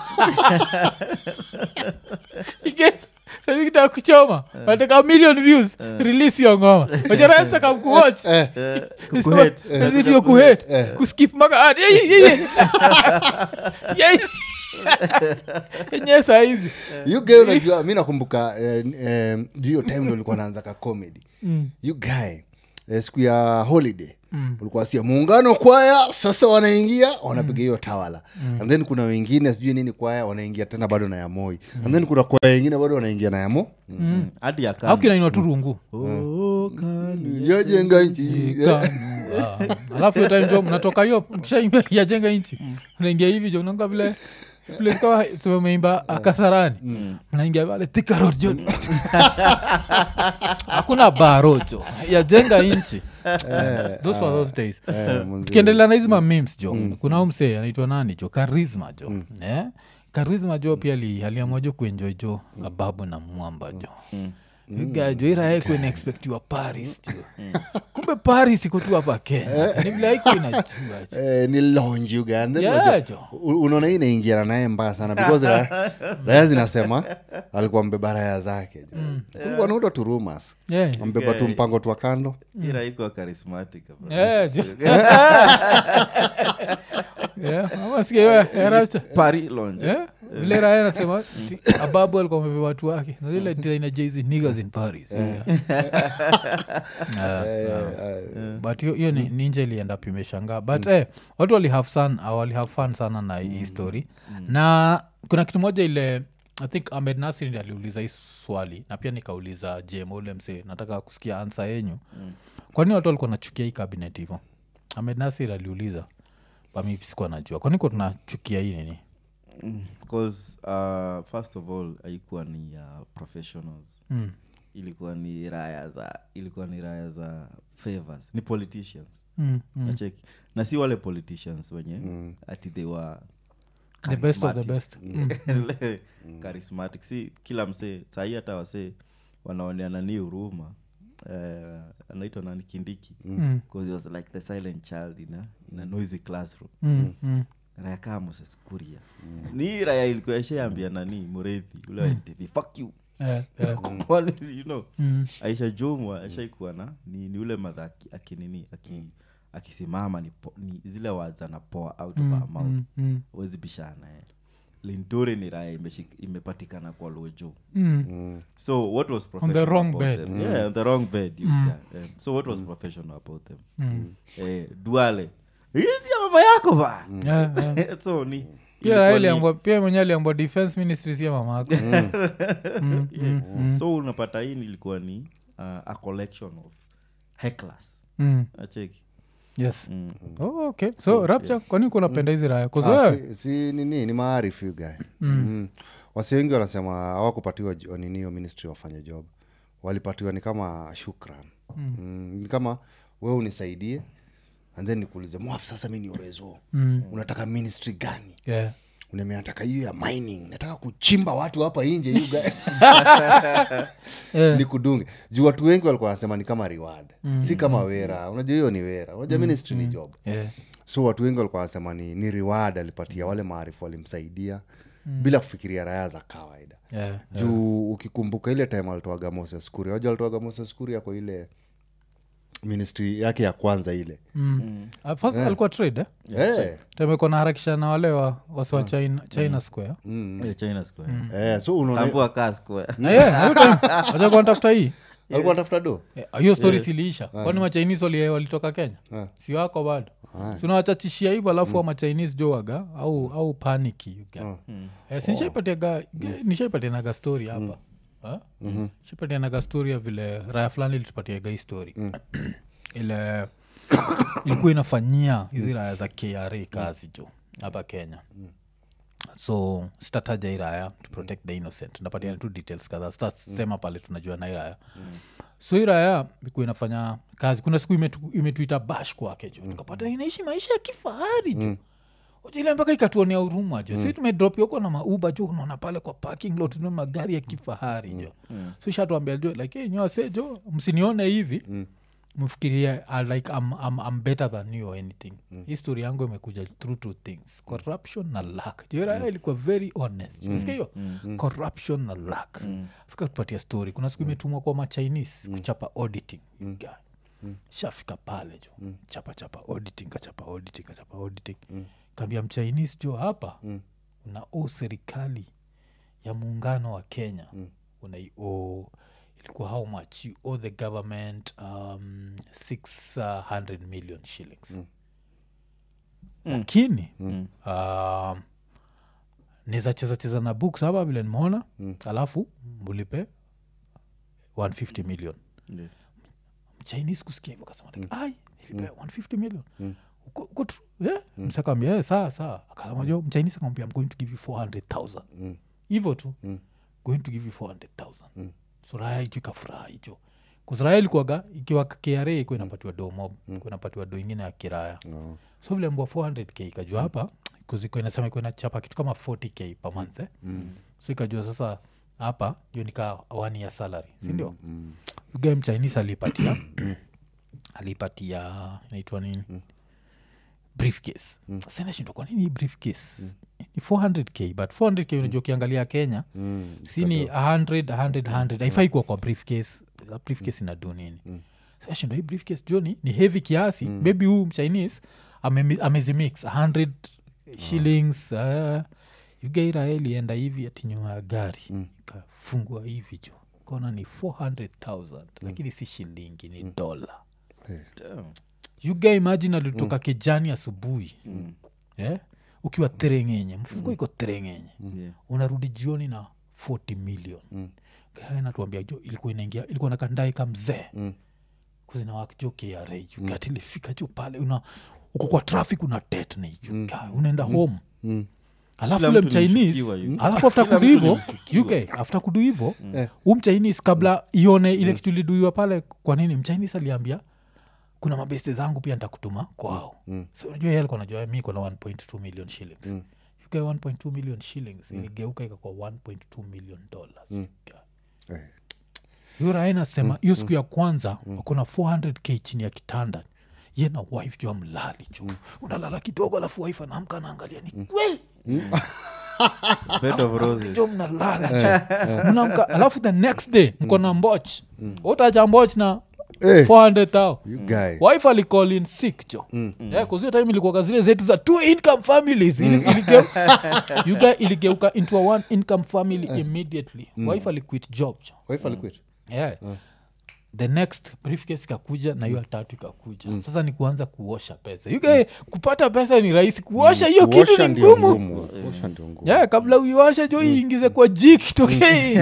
Ikes, sasa kitaka kuchoma. Nataka million views. Release hiyo ngoma. Wacha rais taka kuwatch. Kukuhet. Video kuhate. Kuskip maka ad. Yeye yeye. Yeye. Kenya saizi. You guy unajua mimi nakumbuka eh, eh, hiyo time ndio nilikuwa naanza ka comedy. You guy eh, siku ya holiday ulikuwa sia muungano kwaya sasa wanaingia wanapiga hiyo Tawala. And then kuna wengine sijui nini kwaya wanaingia tena bado na ya Moi. And then kuna kwaya nyingine bado wanaingia na ya Mo. Hadi ya Au kina inwa turungu. Oh, kani. Yajenga nchi. Ah, alafu hiyo time jo mnatoka hiyo mkishaimba ya jenga inchi unaingia hivi jo unaanga vile vile kwa tumeimba Kasarani mnaingia pale Thika Road jo hakuna baro jo ya jenga inchi. Those were those days. Tukiendelea na hizo memes jo kuna umse anaitwa nani jo Charisma jo eh Charisma jo pia ali aliamua jo kuenjoy jo Ababu na Mwamba jo. You guys jo ira yako ina expect you Paris jo. Kumbe Paris iko tu hapa Kenya. Ni vile iko inajua. Eh, ni launch you guy. And then Yeah, unajua, jo. u- unaona hii inaingia naye mbaya sana because ra- raya zinasema alikuwa mbeba raya zake. Kulikuwa na udo tu rumors. Yeah. Mbeba tu mpango tu wa kando. Ila iko charismatic. Yeah, jo. Yeah, ama sikia wewe eracha. Party lounge. Yeah. Vile raya anasema Ababu alikuwa amebeba watu wake. Na ile designer Jay-Z niggas in Paris. Yeah. But hiyo hiyo ni ninja ilienda pimeshangaa. But eh watu wali have fun, wali have fun sana na hii story. Na kuna kitu moja ile I think Ahmed Nasir ndiye aliuliza hii swali na pia nikauliza J M ule msee nataka kusikia answer yenu. Kwa nini watu walikuwa wanachukia hii cabinet hivyo? Ahmed Nasir aliuliza. Ba mimi sikuwa najua. Kwa nini kwa tunachukia hii nini? Because uh, first of all haikuwa ni uh, professionals. Mm. Ilikuwa ni raya za ilikuwa ni raya za favors, ni politicians. Mm. mm. Nacheki. Na si wale politicians wenye ati they were The best of the charismatic. best. Mm. Charismatic. Si kila msee sahi hata wasee wanaoneana ni huruma. Uh, anaitwa nani Kindiki. Because he was like the silent child in a, in a noisy classroom. Mm. Mm. Raya kama Moses Kuria. Ni raya ilikuwa ishaambia nani Mureithi ule wa N T V fuck you. Yeah, yeah. Kwani, you know. Mm. Aisha Jumwa ashaikuwa na ni, ni ule madha akinini aki akisimama ni, po, ni zile words anapoa out of her mouth. Mm. Mm. Wezi bishana eh. Lindore ni raya imepatikana kwa lojo. Mm. So what was professional wrong about bed. them? Yeah, on the wrong bed. You Mm. can, eh. So what was professional about them? Mm. Eh, Duale. Hizi ya mama yako ba. Yeah, yeah. So ni Pia ilikuwa Raila ni- ambwa pia mwenye aliambwa defense ministry si ya mama yako. Mm. Yeah. Mm. So unapata hii ilikuwa ni uh, a collection of hecklers. Mm. Acheki. yes oh, okay so rapture kwani uko unapenda hizi raya Ah, kozoe si, si nini ni maarifu you guy mm. mm. wasi wengi wanasema hawakupatiwa jo- nini hiyo ministry wafanye job walipatiwa ni kama shukran mm. Mm, ni kama wewe unisaidie and then nikuulize mwafu sasa mi ni urezo mm. unataka ministry gani yeah unamea nataka hiyo ya mining nataka kuchimba watu hapa nje you guy yeah ni kudunge juu watu wengi walikuwa wanasema ni kama reward mm. si kama wera unajua hiyo ni wera unajua mm. ministry ni job yeah so watu wengi walikuwa wanasema ni, ni reward alipatia wale maarifu walimsaidia mm. bila kufikiria raya za kawaida yeah juu ukikumbuka ile time alitoaga Moses Kuria wajua alitoaga Moses Kuria kwa ile ministry yake ya kwanza ile mm. uh, first alikuwa trade eh Eh, tumekuwa na harakisha na wale wa wasi wa China China Square Yeah, China Square. eh, so unaona Tambua kaa square. na yeye acha kwa tafuta hii alikuwa anatafuta do Eh, hiyo story siliisha kwani machinese wali walitoka Kenya Yeah. si wako bado tunawachachishia hivyo alafu wa machinese joaga au au paniki you get eh, si nishaipatiaga nishaipatianaga story hapa Ha? Shipatianaga story ya vile raya fulani ilitupatiaga hii story ile ilikuwa inafanyia hizi raya za K R A kazi jo hapa Kenya so stataja hii raya to protect the innocent napatiana tu details kadhaa sitasema pale tunajua na hii raya so hii raya ilikuwa inafanya kazi kuna siku imetu- imetuita bash kwake jo tukapata inaishi maisha ya kifahari jo ile mpaka ikatuonea huruma jo si tumedrop huko na mauba jo unaona pale kwa parking lot tuna magari ya kifahari jo so shatuambia jo like hey, nyoa se jo msinione hivi mfikirie uh, like I'm, I'm, I'm better than you or anything mm. History yangu imekuja through two things corruption na luck jera mm. ilikuwa very honest mm. Sikia hiyo mm. corruption na luck mm. Fika tupatia story kuna siku imetumwa kwa ma Chinese mm. kuchapa auditing mm. guy mm. Shafika pale jo mm. chapa chapa auditing kachapa auditing kachapa auditing mm. Kambia mchinese jo hapa mm. una o serikali ya muungano wa Kenya mm. unai o ilikuwa how much you owe the government um, six hundred million shillings mm. Lakini mm. uh, neza cheza cheza na books hapa vile nimeona mm. Alafu mulipe one hundred fifty million Yeah. Chinese kusikia hivyo kasema mm. Ai nilipe one hundred fifty million mm. Uko, uko true yeah mm. Msakambia yeah, saa saa akasema jo Chinese akamwambia I'm going to give you four hundred thousand mm. Hivyo tu mm. Going to give you four hundred thousand mm. So raya ijo ikafurahi ijo kuzraya ilikuwaga ikiwa K R A ikuwa inapatiwa do mob mm. Ikuwa inapatiwa do ingine ya kiraya no. So vile mbwa four hundred k ikajua hapa kuzikuwa inasema ikuwa inachapa kitu kama forty k per month eh? mm. So ikajua sasa hapa hiyo nika one year salary sindio mm. mm. Ugame Chinese alipatia alipatia inaitwa nini mm. briefcase mm. Sasa inashindwa kwa nini briefcase mm. Ni four hundred k but four hundred k unajua ukiangalia Kenya mm. Si ni one hundred one hundred one hundred haifai kuwa kwa briefcase briefcase inadu nini mm. Sasa shindo hii briefcase joni ni heavy kiasi mm. Maybe huu Chinese ame, amezimix one hundred shillings uh, yugaira ilienda hivi ati nyuma ya gari mm. Ikafungua hivi jo kona ni four hundred thousand mm. Lakini si shilingi ni mm. Dola hey. Yuga imagine alitoka mm. Kijani asubuhi mm. Yeah? Ukiwa Terengenye mfuko mm. Iko Terengenye mm. Unarudi jioni na forty million mm. Gara natuambia jo ilikuwa inaingia ilikuwa nakandai kamzee mm. Kuzina wakijo K R A mm. Gati ilifika jo pale una uko kwa traffic una tetne jo mm. Unaenda mm. Home mm. Alafu ule mchinese alafu after kudu hivo U K after kudu hivo huu mchinese kabla ione ile kitu liduiwa pale kwa nini mchinese aliambia kuna mabeste zangu pia nitakutuma kwao mm. So unajua yeye alikuwa anajua mimi kuna one point two million shillings mm. You get one point two million shillings mm. Iligeuka ikakuwa one point two million dollars mm. Hey. Yura aina sema hiyo siku ya kwanza mm. Kuna four hundred k chini ya kitanda ye na wife jua mlali cho mm. Unalala kidogo alafu wife anaamka anaangalia ni well mm. Bed of roses jo mnalala cho mnaamka alafu the next day mko na mboch mm. Utaja mboch na hey. four hundred thousand wife alicall in sick jo mm. Yeah, cause hiyo time ilikuwa zile zetu za two income families mm. Iligeuka you guys iligeuka into a one income family uh. Immediately mm. Wife aliquit job jo wife aliquit yeah uh. the next briefcase ikakuja na hiyo mm. tatu ikakuja mm. sasa ni kuanza kuosha pesa you guys mm. kupata pesa ni rahisi kuosha hiyo mm. kitu ni ngumu kuosha ndio ngumu yeah kabla uioshe jo iingize kwa jik tokei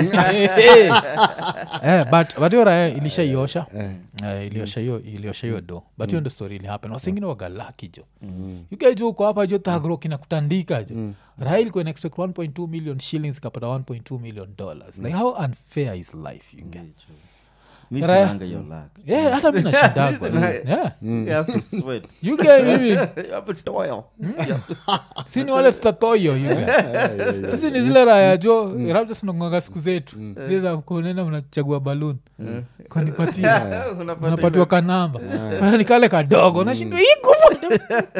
eh but but yora ilishaiosha eh iliosha hiyo iliosha hiyo do but hiyo ndo story ile happen wasingine wagalaki jo you guys jo kwa hapa jo tagro kina kutandika jo Rail can expect one point two million shillings kapata one point two million dollars like how unfair is life you guys Mimi sinanga your luck. Yeah, hata mimi nashindagwa. Yeah. You have to sweat. You guys mimi. You have to toil. Sini wale tutatoyo you guys. Sisi ni zile raya jo, labda tunangonga siku zetu. Zile za kuonena mnachagua balloon. Kwa nipatia. Unapatiwa kanamba. Na nikale kadogo nashindwa hii nguvu.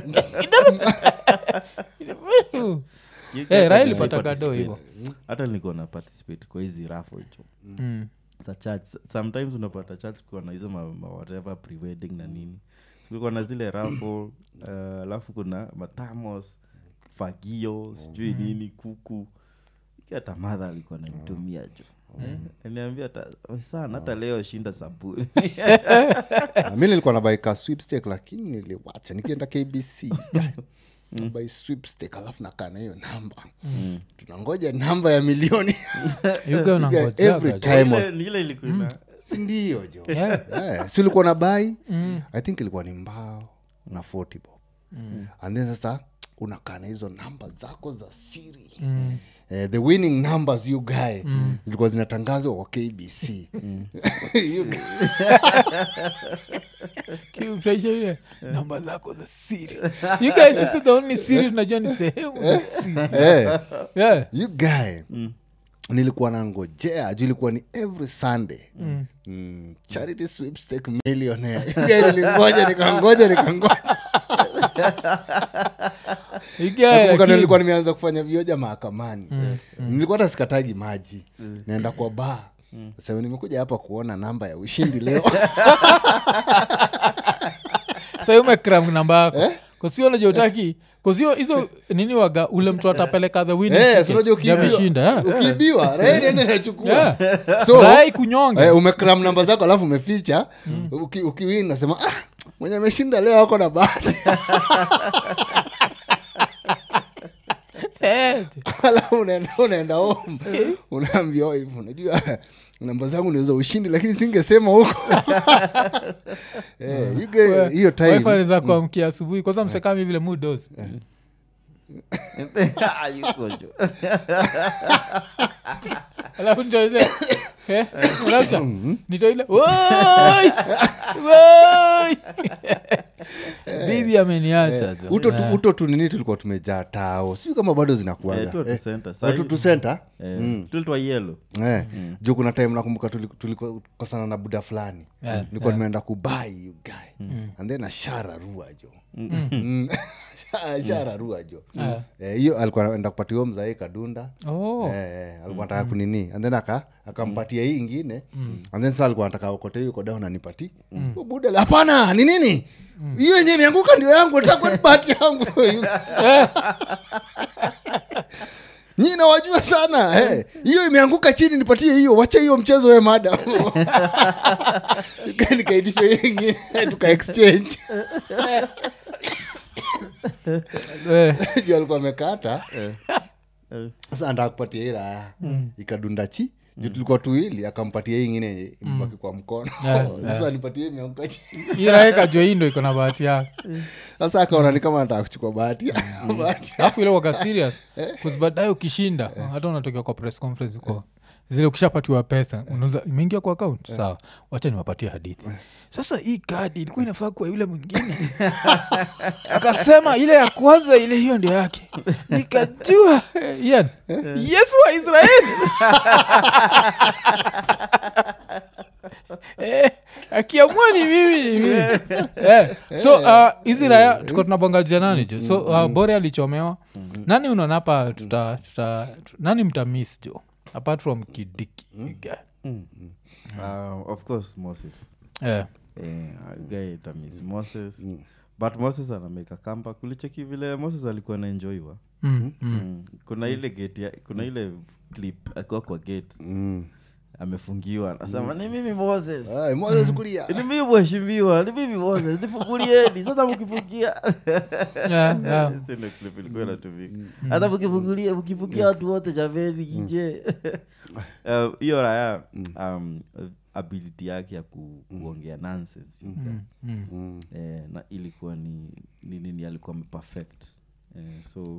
Eh, Rail pata kado hivyo. Hata nilikuwa na participate kwa hizi raffle jo. Mm. Sa church sometimes unapata church kwa na hizo ma, ma whatever pre-wedding na nini kulikuwa na zile raffle alafu uh, kuna matamos fagio sijui mm. nini kuku hata madha alikuwa ananitumia jo mm. Niambia hata sana hata leo shinda sabuni mimi nilikuwa na buy ka sweepstake lakini niliwacha nikienda K B C Mm. by sweepstake alafu nakana hiyo namba mm. tunangoja namba ya milioni yuko unangoja every time ile ilikuwa mm. ndio jo yeah, yeah. Si ulikuwa na buy mm. I think ilikuwa ni mbao na forty bob mm. and then sasa unakana hizo namba zako za siri mm. uh, the winning numbers you guy mm. zilikuwa zinatangazwa kwa K B C Kiu fresh ile namba zako za siri you guys is the only siri tunajua ni sehemu eh yeah you guy mm. nilikuwa nangojea juu ilikuwa ni every Sunday mm. Mm, charity sweepstake millionaire guy nilingoja nikangoja nikangoja Nakumbuka nilikuwa nimeanza kufanya vioja mahakamani mm, mm. nilikuwa hata sikatagi maji mm. naenda kwa bar mm. sasa nimekuja hapa kuona namba ya ushindi leo sasa umekram namba yako eh? Kwa sio unajua utaki kwa sio hizo nini waga ule mtu atapeleka the winning eh sio unajua ukiibiwa ukiibiwa Rai ndio anachukua so Rai kunyonga eh umekram namba zako alafu umeficha mm. uki ukiwin nasema ah mwenye ameshinda leo wako na bahati eh alafu unaenda unaenda home unaambia hivyo unajua namba zangu niweza ushindi lakini singesema huko eh you hiyo time wifi za kuamkia asubuhi kwa sababu msekami vile mood does yuko jo alafu ndio ile eh unacha ndio ile woi woi bibi ameniacha tu uto tu uto tu nini tulikuwa tumejaa tao sio kama bado zinakuaga tu center sasa tu center tulitwa yellow eh juu kuna time nakumbuka tulikuwa kosana na buda fulani nilikuwa nimeenda kubai you guy and then ashara rua jo ashara rua jo eh hiyo alikuwa anaenda kupatia mzae kadunda eh alikuwa anataka kunini and then aka akampatia hii nyingine and then sasa alikuwa anataka ukote hiyo down anipati buda hapana ni nini hiyo yenyewe imeanguka ndio yangu nataka bahati yangu Nina wajua sana eh hiyo imeanguka chini nipatie hiyo wacha hiyo mchezo wewe madam kani kaidisho yengi tuka exchange eh ndio alikuwa amekata sasa anataka kupatia ila ikadunda chi ndio tulikuwa tuwili akampatia hii nyingine mbaki kwa mkono sasa nipatie imeanguka chini ila yeka joindo iko na bahati yake sasa akaona ni kama anataka kuchukua bahati bahati alafu ile waka serious kwa baadaye ukishinda hata unatokea kwa press conference uko zile ukishapatiwa pesa unaweza imeingia kwa account sawa wacha niwapatie hadithi sasa hii kadi ilikuwa inafaa kwa yule mwingine akasema ile ya kwanza ile hiyo ndio yake nikajua Ian Yesu wa Israeli eh akiamua ni mimi ni mimi eh so hizi uh, raya tuko tunabonga janani jo so uh, Bore alichomewa nani unaona hapa tuta, tuta nani mtamiss jo apart from Kidiki guy mm. uh, of course Moses yeah eh guy mtamiss Moses mm. but Moses anameka kamba kulicheki vile Moses alikuwa na enjoywa mm. mm. mm. kuna ile gate ya, kuna ile clip akiwa kwa gate mm. amefungiwa anasema ni mimi Moses Ai Moses kulia ni mimi mheshimiwa ni mimi Moses nifungulieni sasa mkifungia yeah yeah tena clip ilikuwa inatumika hata mkifungulia mkifungia watu wote javeni nje hiyo raya um ability yake ya kuongea nonsense eh na ilikuwa ni nini alikuwa perfect so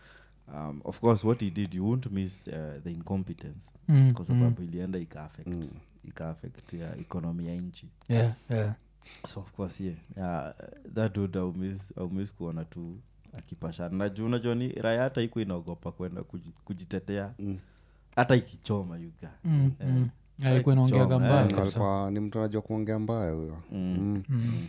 um of course what he did you won't miss uh, the incompetence because mm, sababu mm. ilienda ika affect mm. ika affect ya uh, economy ya nchi yeah yeah so of course yeah, yeah that would I miss I miss kuona tu akipasha na juu unajua ni raia hata iko inaogopa kwenda kujitetea hata mm. ikichoma yuga mm, yeah. mm. alikuwa anaongea mbaya alikuwa ni mtu anajua kuongea mbaya huyo mm. mm.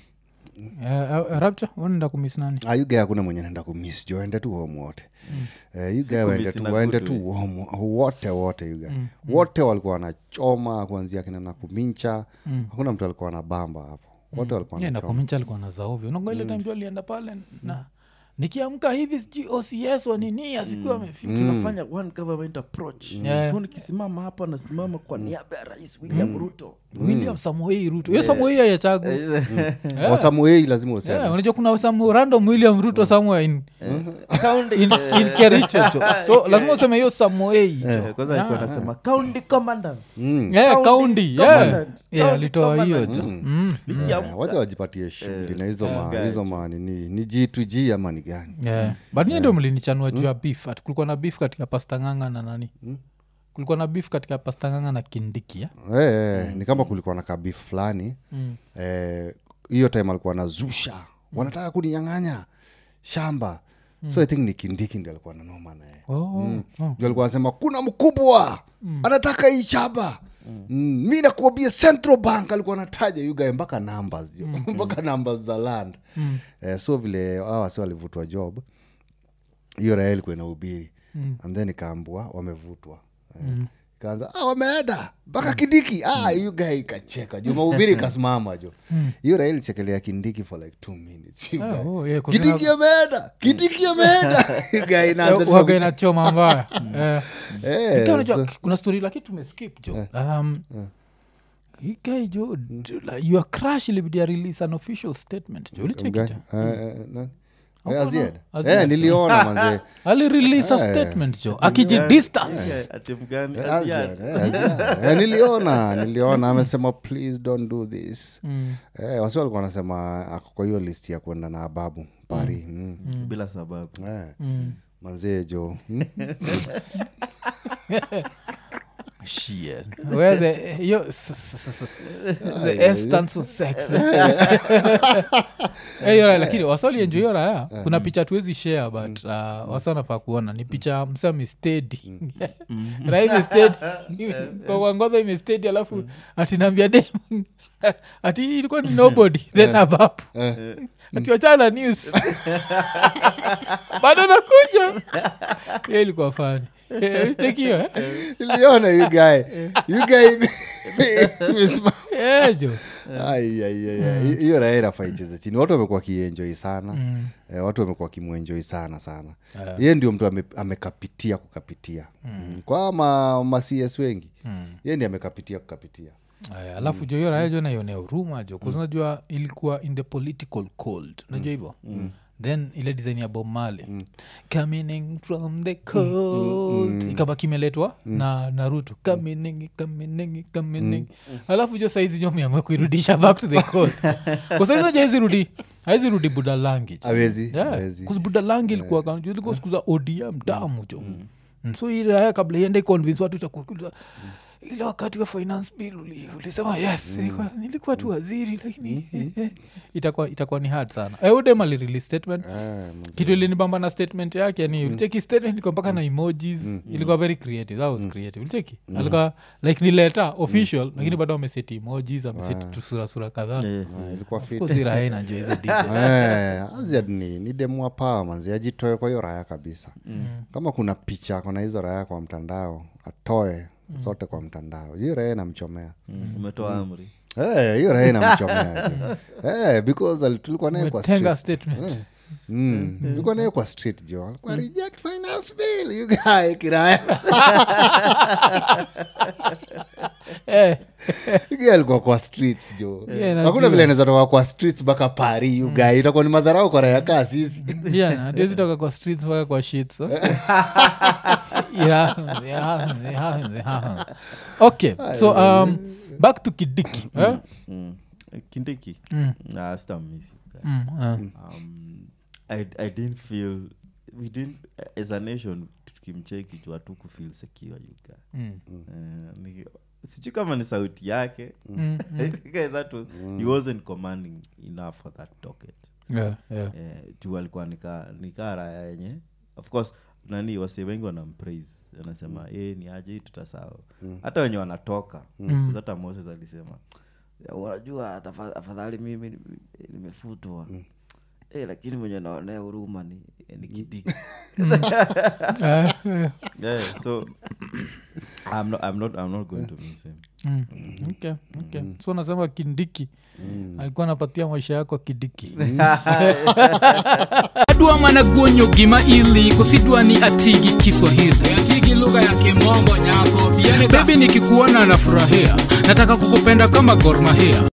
Uh, uh, Rapture, wanaenda kumiss nani? Ah, you guy hakuna mwenye anaenda kumiss, jo ende tu home wote. Mm. Uh, you guy waende tu waende tu home wote wote you guy. Mm. Wote walikuwa wanachoma kuanzia kina na kumincha. Mm. Hakuna mtu alikuwa anabamba hapo. Wote walikuwa wanachoma. Yeah, na kumincha alikuwa na zaovyo. Unaona ile time alienda pale na nikiamka hivi sijui O C S wa nini asikuwa amefika mm. tunafanya one government approach mm. yeah. so nikisimama hapa nasimama kwa niaba ya Rais William mm. Ruto mm. William Samoei Ruto hiyo Samoei ya chagu wa Samoei lazima useme yeah, unajua kuna Samoei random William Ruto somewhere in county in, in Kericho so lazima useme hiyo Samoei kwanza alikuwa anasema county commandant yeah county yeah yeah alitoa hiyo watu wajipatie shughuli na hizo ma hizo ma ni ni G to G ama ni gani yeah but ni ndio mlinichanua juu ya beef at kulikuwa na beef katika Pastor Nganga na nani kulikuwa na beef katika Pastor Nganga na Kindiki eh eh mm. ni kama kulikuwa na beef fulani mm. eh hiyo time alikuwa anazusha mm. wanataka kuninyang'anya shamba mm. so I think ni Kindiki ndio alikuwa na noma naye oh mm. oh. ndio alikuwa anasema kuna mkubwa mm. anataka hii shamba mm. mm. mimi nakuambia Central Bank alikuwa anataja you guy mpaka numbers hiyo mm. mpaka numbers za land mm. eh, so vile hawa si walivutwa job hiyo Rael ilikuwa inahubiri mm. and then ikaambua wamevutwa mm. kaanza ah wameenda mpaka Kindiki ah you guy kacheka Juma ubiri kasimama jo hiyo Rael ilichekelea Kindiki for like two minutes oh, oh, yeah, Kindiki ameenda Kindiki ameenda you guy inaanza waga inachoma mbaya eh eh unajua kuna story lakini tumeskip jo um you guy jo your crash ilibidi release an official statement jo ulicheki eh Aziad eh niliona manze ali release a statement jo akiji distance ati mgani Aziad eh niliona niliona amesema please don't do this eh wasi walikuwa wanasema ako kwa hiyo list ya kwenda na babu pari bila sababu eh manze jo shit where the yo the S stands for sex eh yora lakini wasoli enjoy yora ya kuna picha tuwezi share but uh, wasa wanafaa kuona ni picha msami steady right steady kwa ngoza ime steady alafu atinambia dem ati ilikuwa ni nobody then above ati wachana news bado nakuja yeye ilikuwa fani eh tekio iliona you guy you guy eh jo ai ai ai hiyo Raila faicheza chini watu wamekuwa kienjoy sana mm. eh, watu wamekuwa kimuenjoy sana sana yeah. Yeye ndio mtu ame, amekapitia kukapitia mm. kwa ma, ma C S wengi mm. yeye ndiye amekapitia kukapitia aya alafu mm. jo hiyo Raila jo na yone huruma jo kwa unajua ilikuwa in the political cold unajua hivyo mm. then ile design ya Bob Marley mm. coming from the cold mm. ikabaki imeletwa mm. na Naruto coming coming coming mm. alafu jo saizi jo miamwe kuirudisha back to the cold kwa saizi jo hizi rudi hizi rudi Budalangi hawezi hawezi kus Budalangi ilikuwa kama jo ilikuwa siku za O D M damu jo mm. so ile haya kabla iende convince watu cha kukula ile wakati wa finance bill ulisema yes mm. nilikuwa, nilikuwa tu waziri lakini mm-hmm. itakuwa itakuwa ni hard sana eh udem ali release statement ah, kitu ile nibamba na statement yake ni mm. uliteki statement iko mpaka na emojis mm. ilikuwa very creative that was mm. creative uliteki mm. alikuwa like ni letter official mm. lakini bado ameseti emojis ameseti tu sura sura kadhaa yeah. ah, ilikuwa fit kwa sira haina nje hizo details eh Aziad ni ni demo hapa manzi ajitoe kwa hiyo Raia kabisa mm. kama kuna picha kuna hizo Raia kwa mtandao atoe Mm. zote kwa mtandao hiyo Raia namchomea mm. umetoa amri eh hiyo Raia namchomea eh because tulikuwa naye kwa tenga statement Mm. Yuko nayo kwa street jo. Alikuwa reject finance bill. You guy kiraya. Eh. Yuko alikuwa kwa streets jo. Yeah, Hakuna najua. vile anaweza toka kwa streets mpaka Paris you guy. Itakuwa ni madharau kwa raia kaa sisi. Yeah, na hatuwezi toka kwa streets mpaka kwa shit so. Yeah, yeah, yeah, yeah. Okay, so um, back to Kidiki. Eh? Mm. Kindiki. Mm. Nah, I still miss you guys. Mm, uh. Um, I, I didn't feel we didn't as a nation tukimcheki tu hatuku feel secure you guys. Mm. Uh, ni sijui kama ni sauti yake. Mm, I think that was, he wasn't commanding enough for that docket. Yeah, yeah. Eh, tu alikuwa nika nika raya yenye of course nani wase wengi wanampraise anasema mm. eh ni aje tutasahau mm. hata wenye wanatoka mm. hata Moses alisema unajua afadhali mimi nimefutwa mm. eh lakini mwenye naonea huruma ni ni Kidiki. Yeah, so I'm not I'm not I'm not going to miss him. Mm. Okay, okay. Mm. So nasema Kindiki mm. alikuwa anapatia maisha yako Kidiki. Adua managuonyo gima ili kusidwa ni atigi Kiswahili. Atigi lugha ya Kimombo nyako. Baby nikikuona nafurahia. Nataka kukupenda kama Gor Mahia.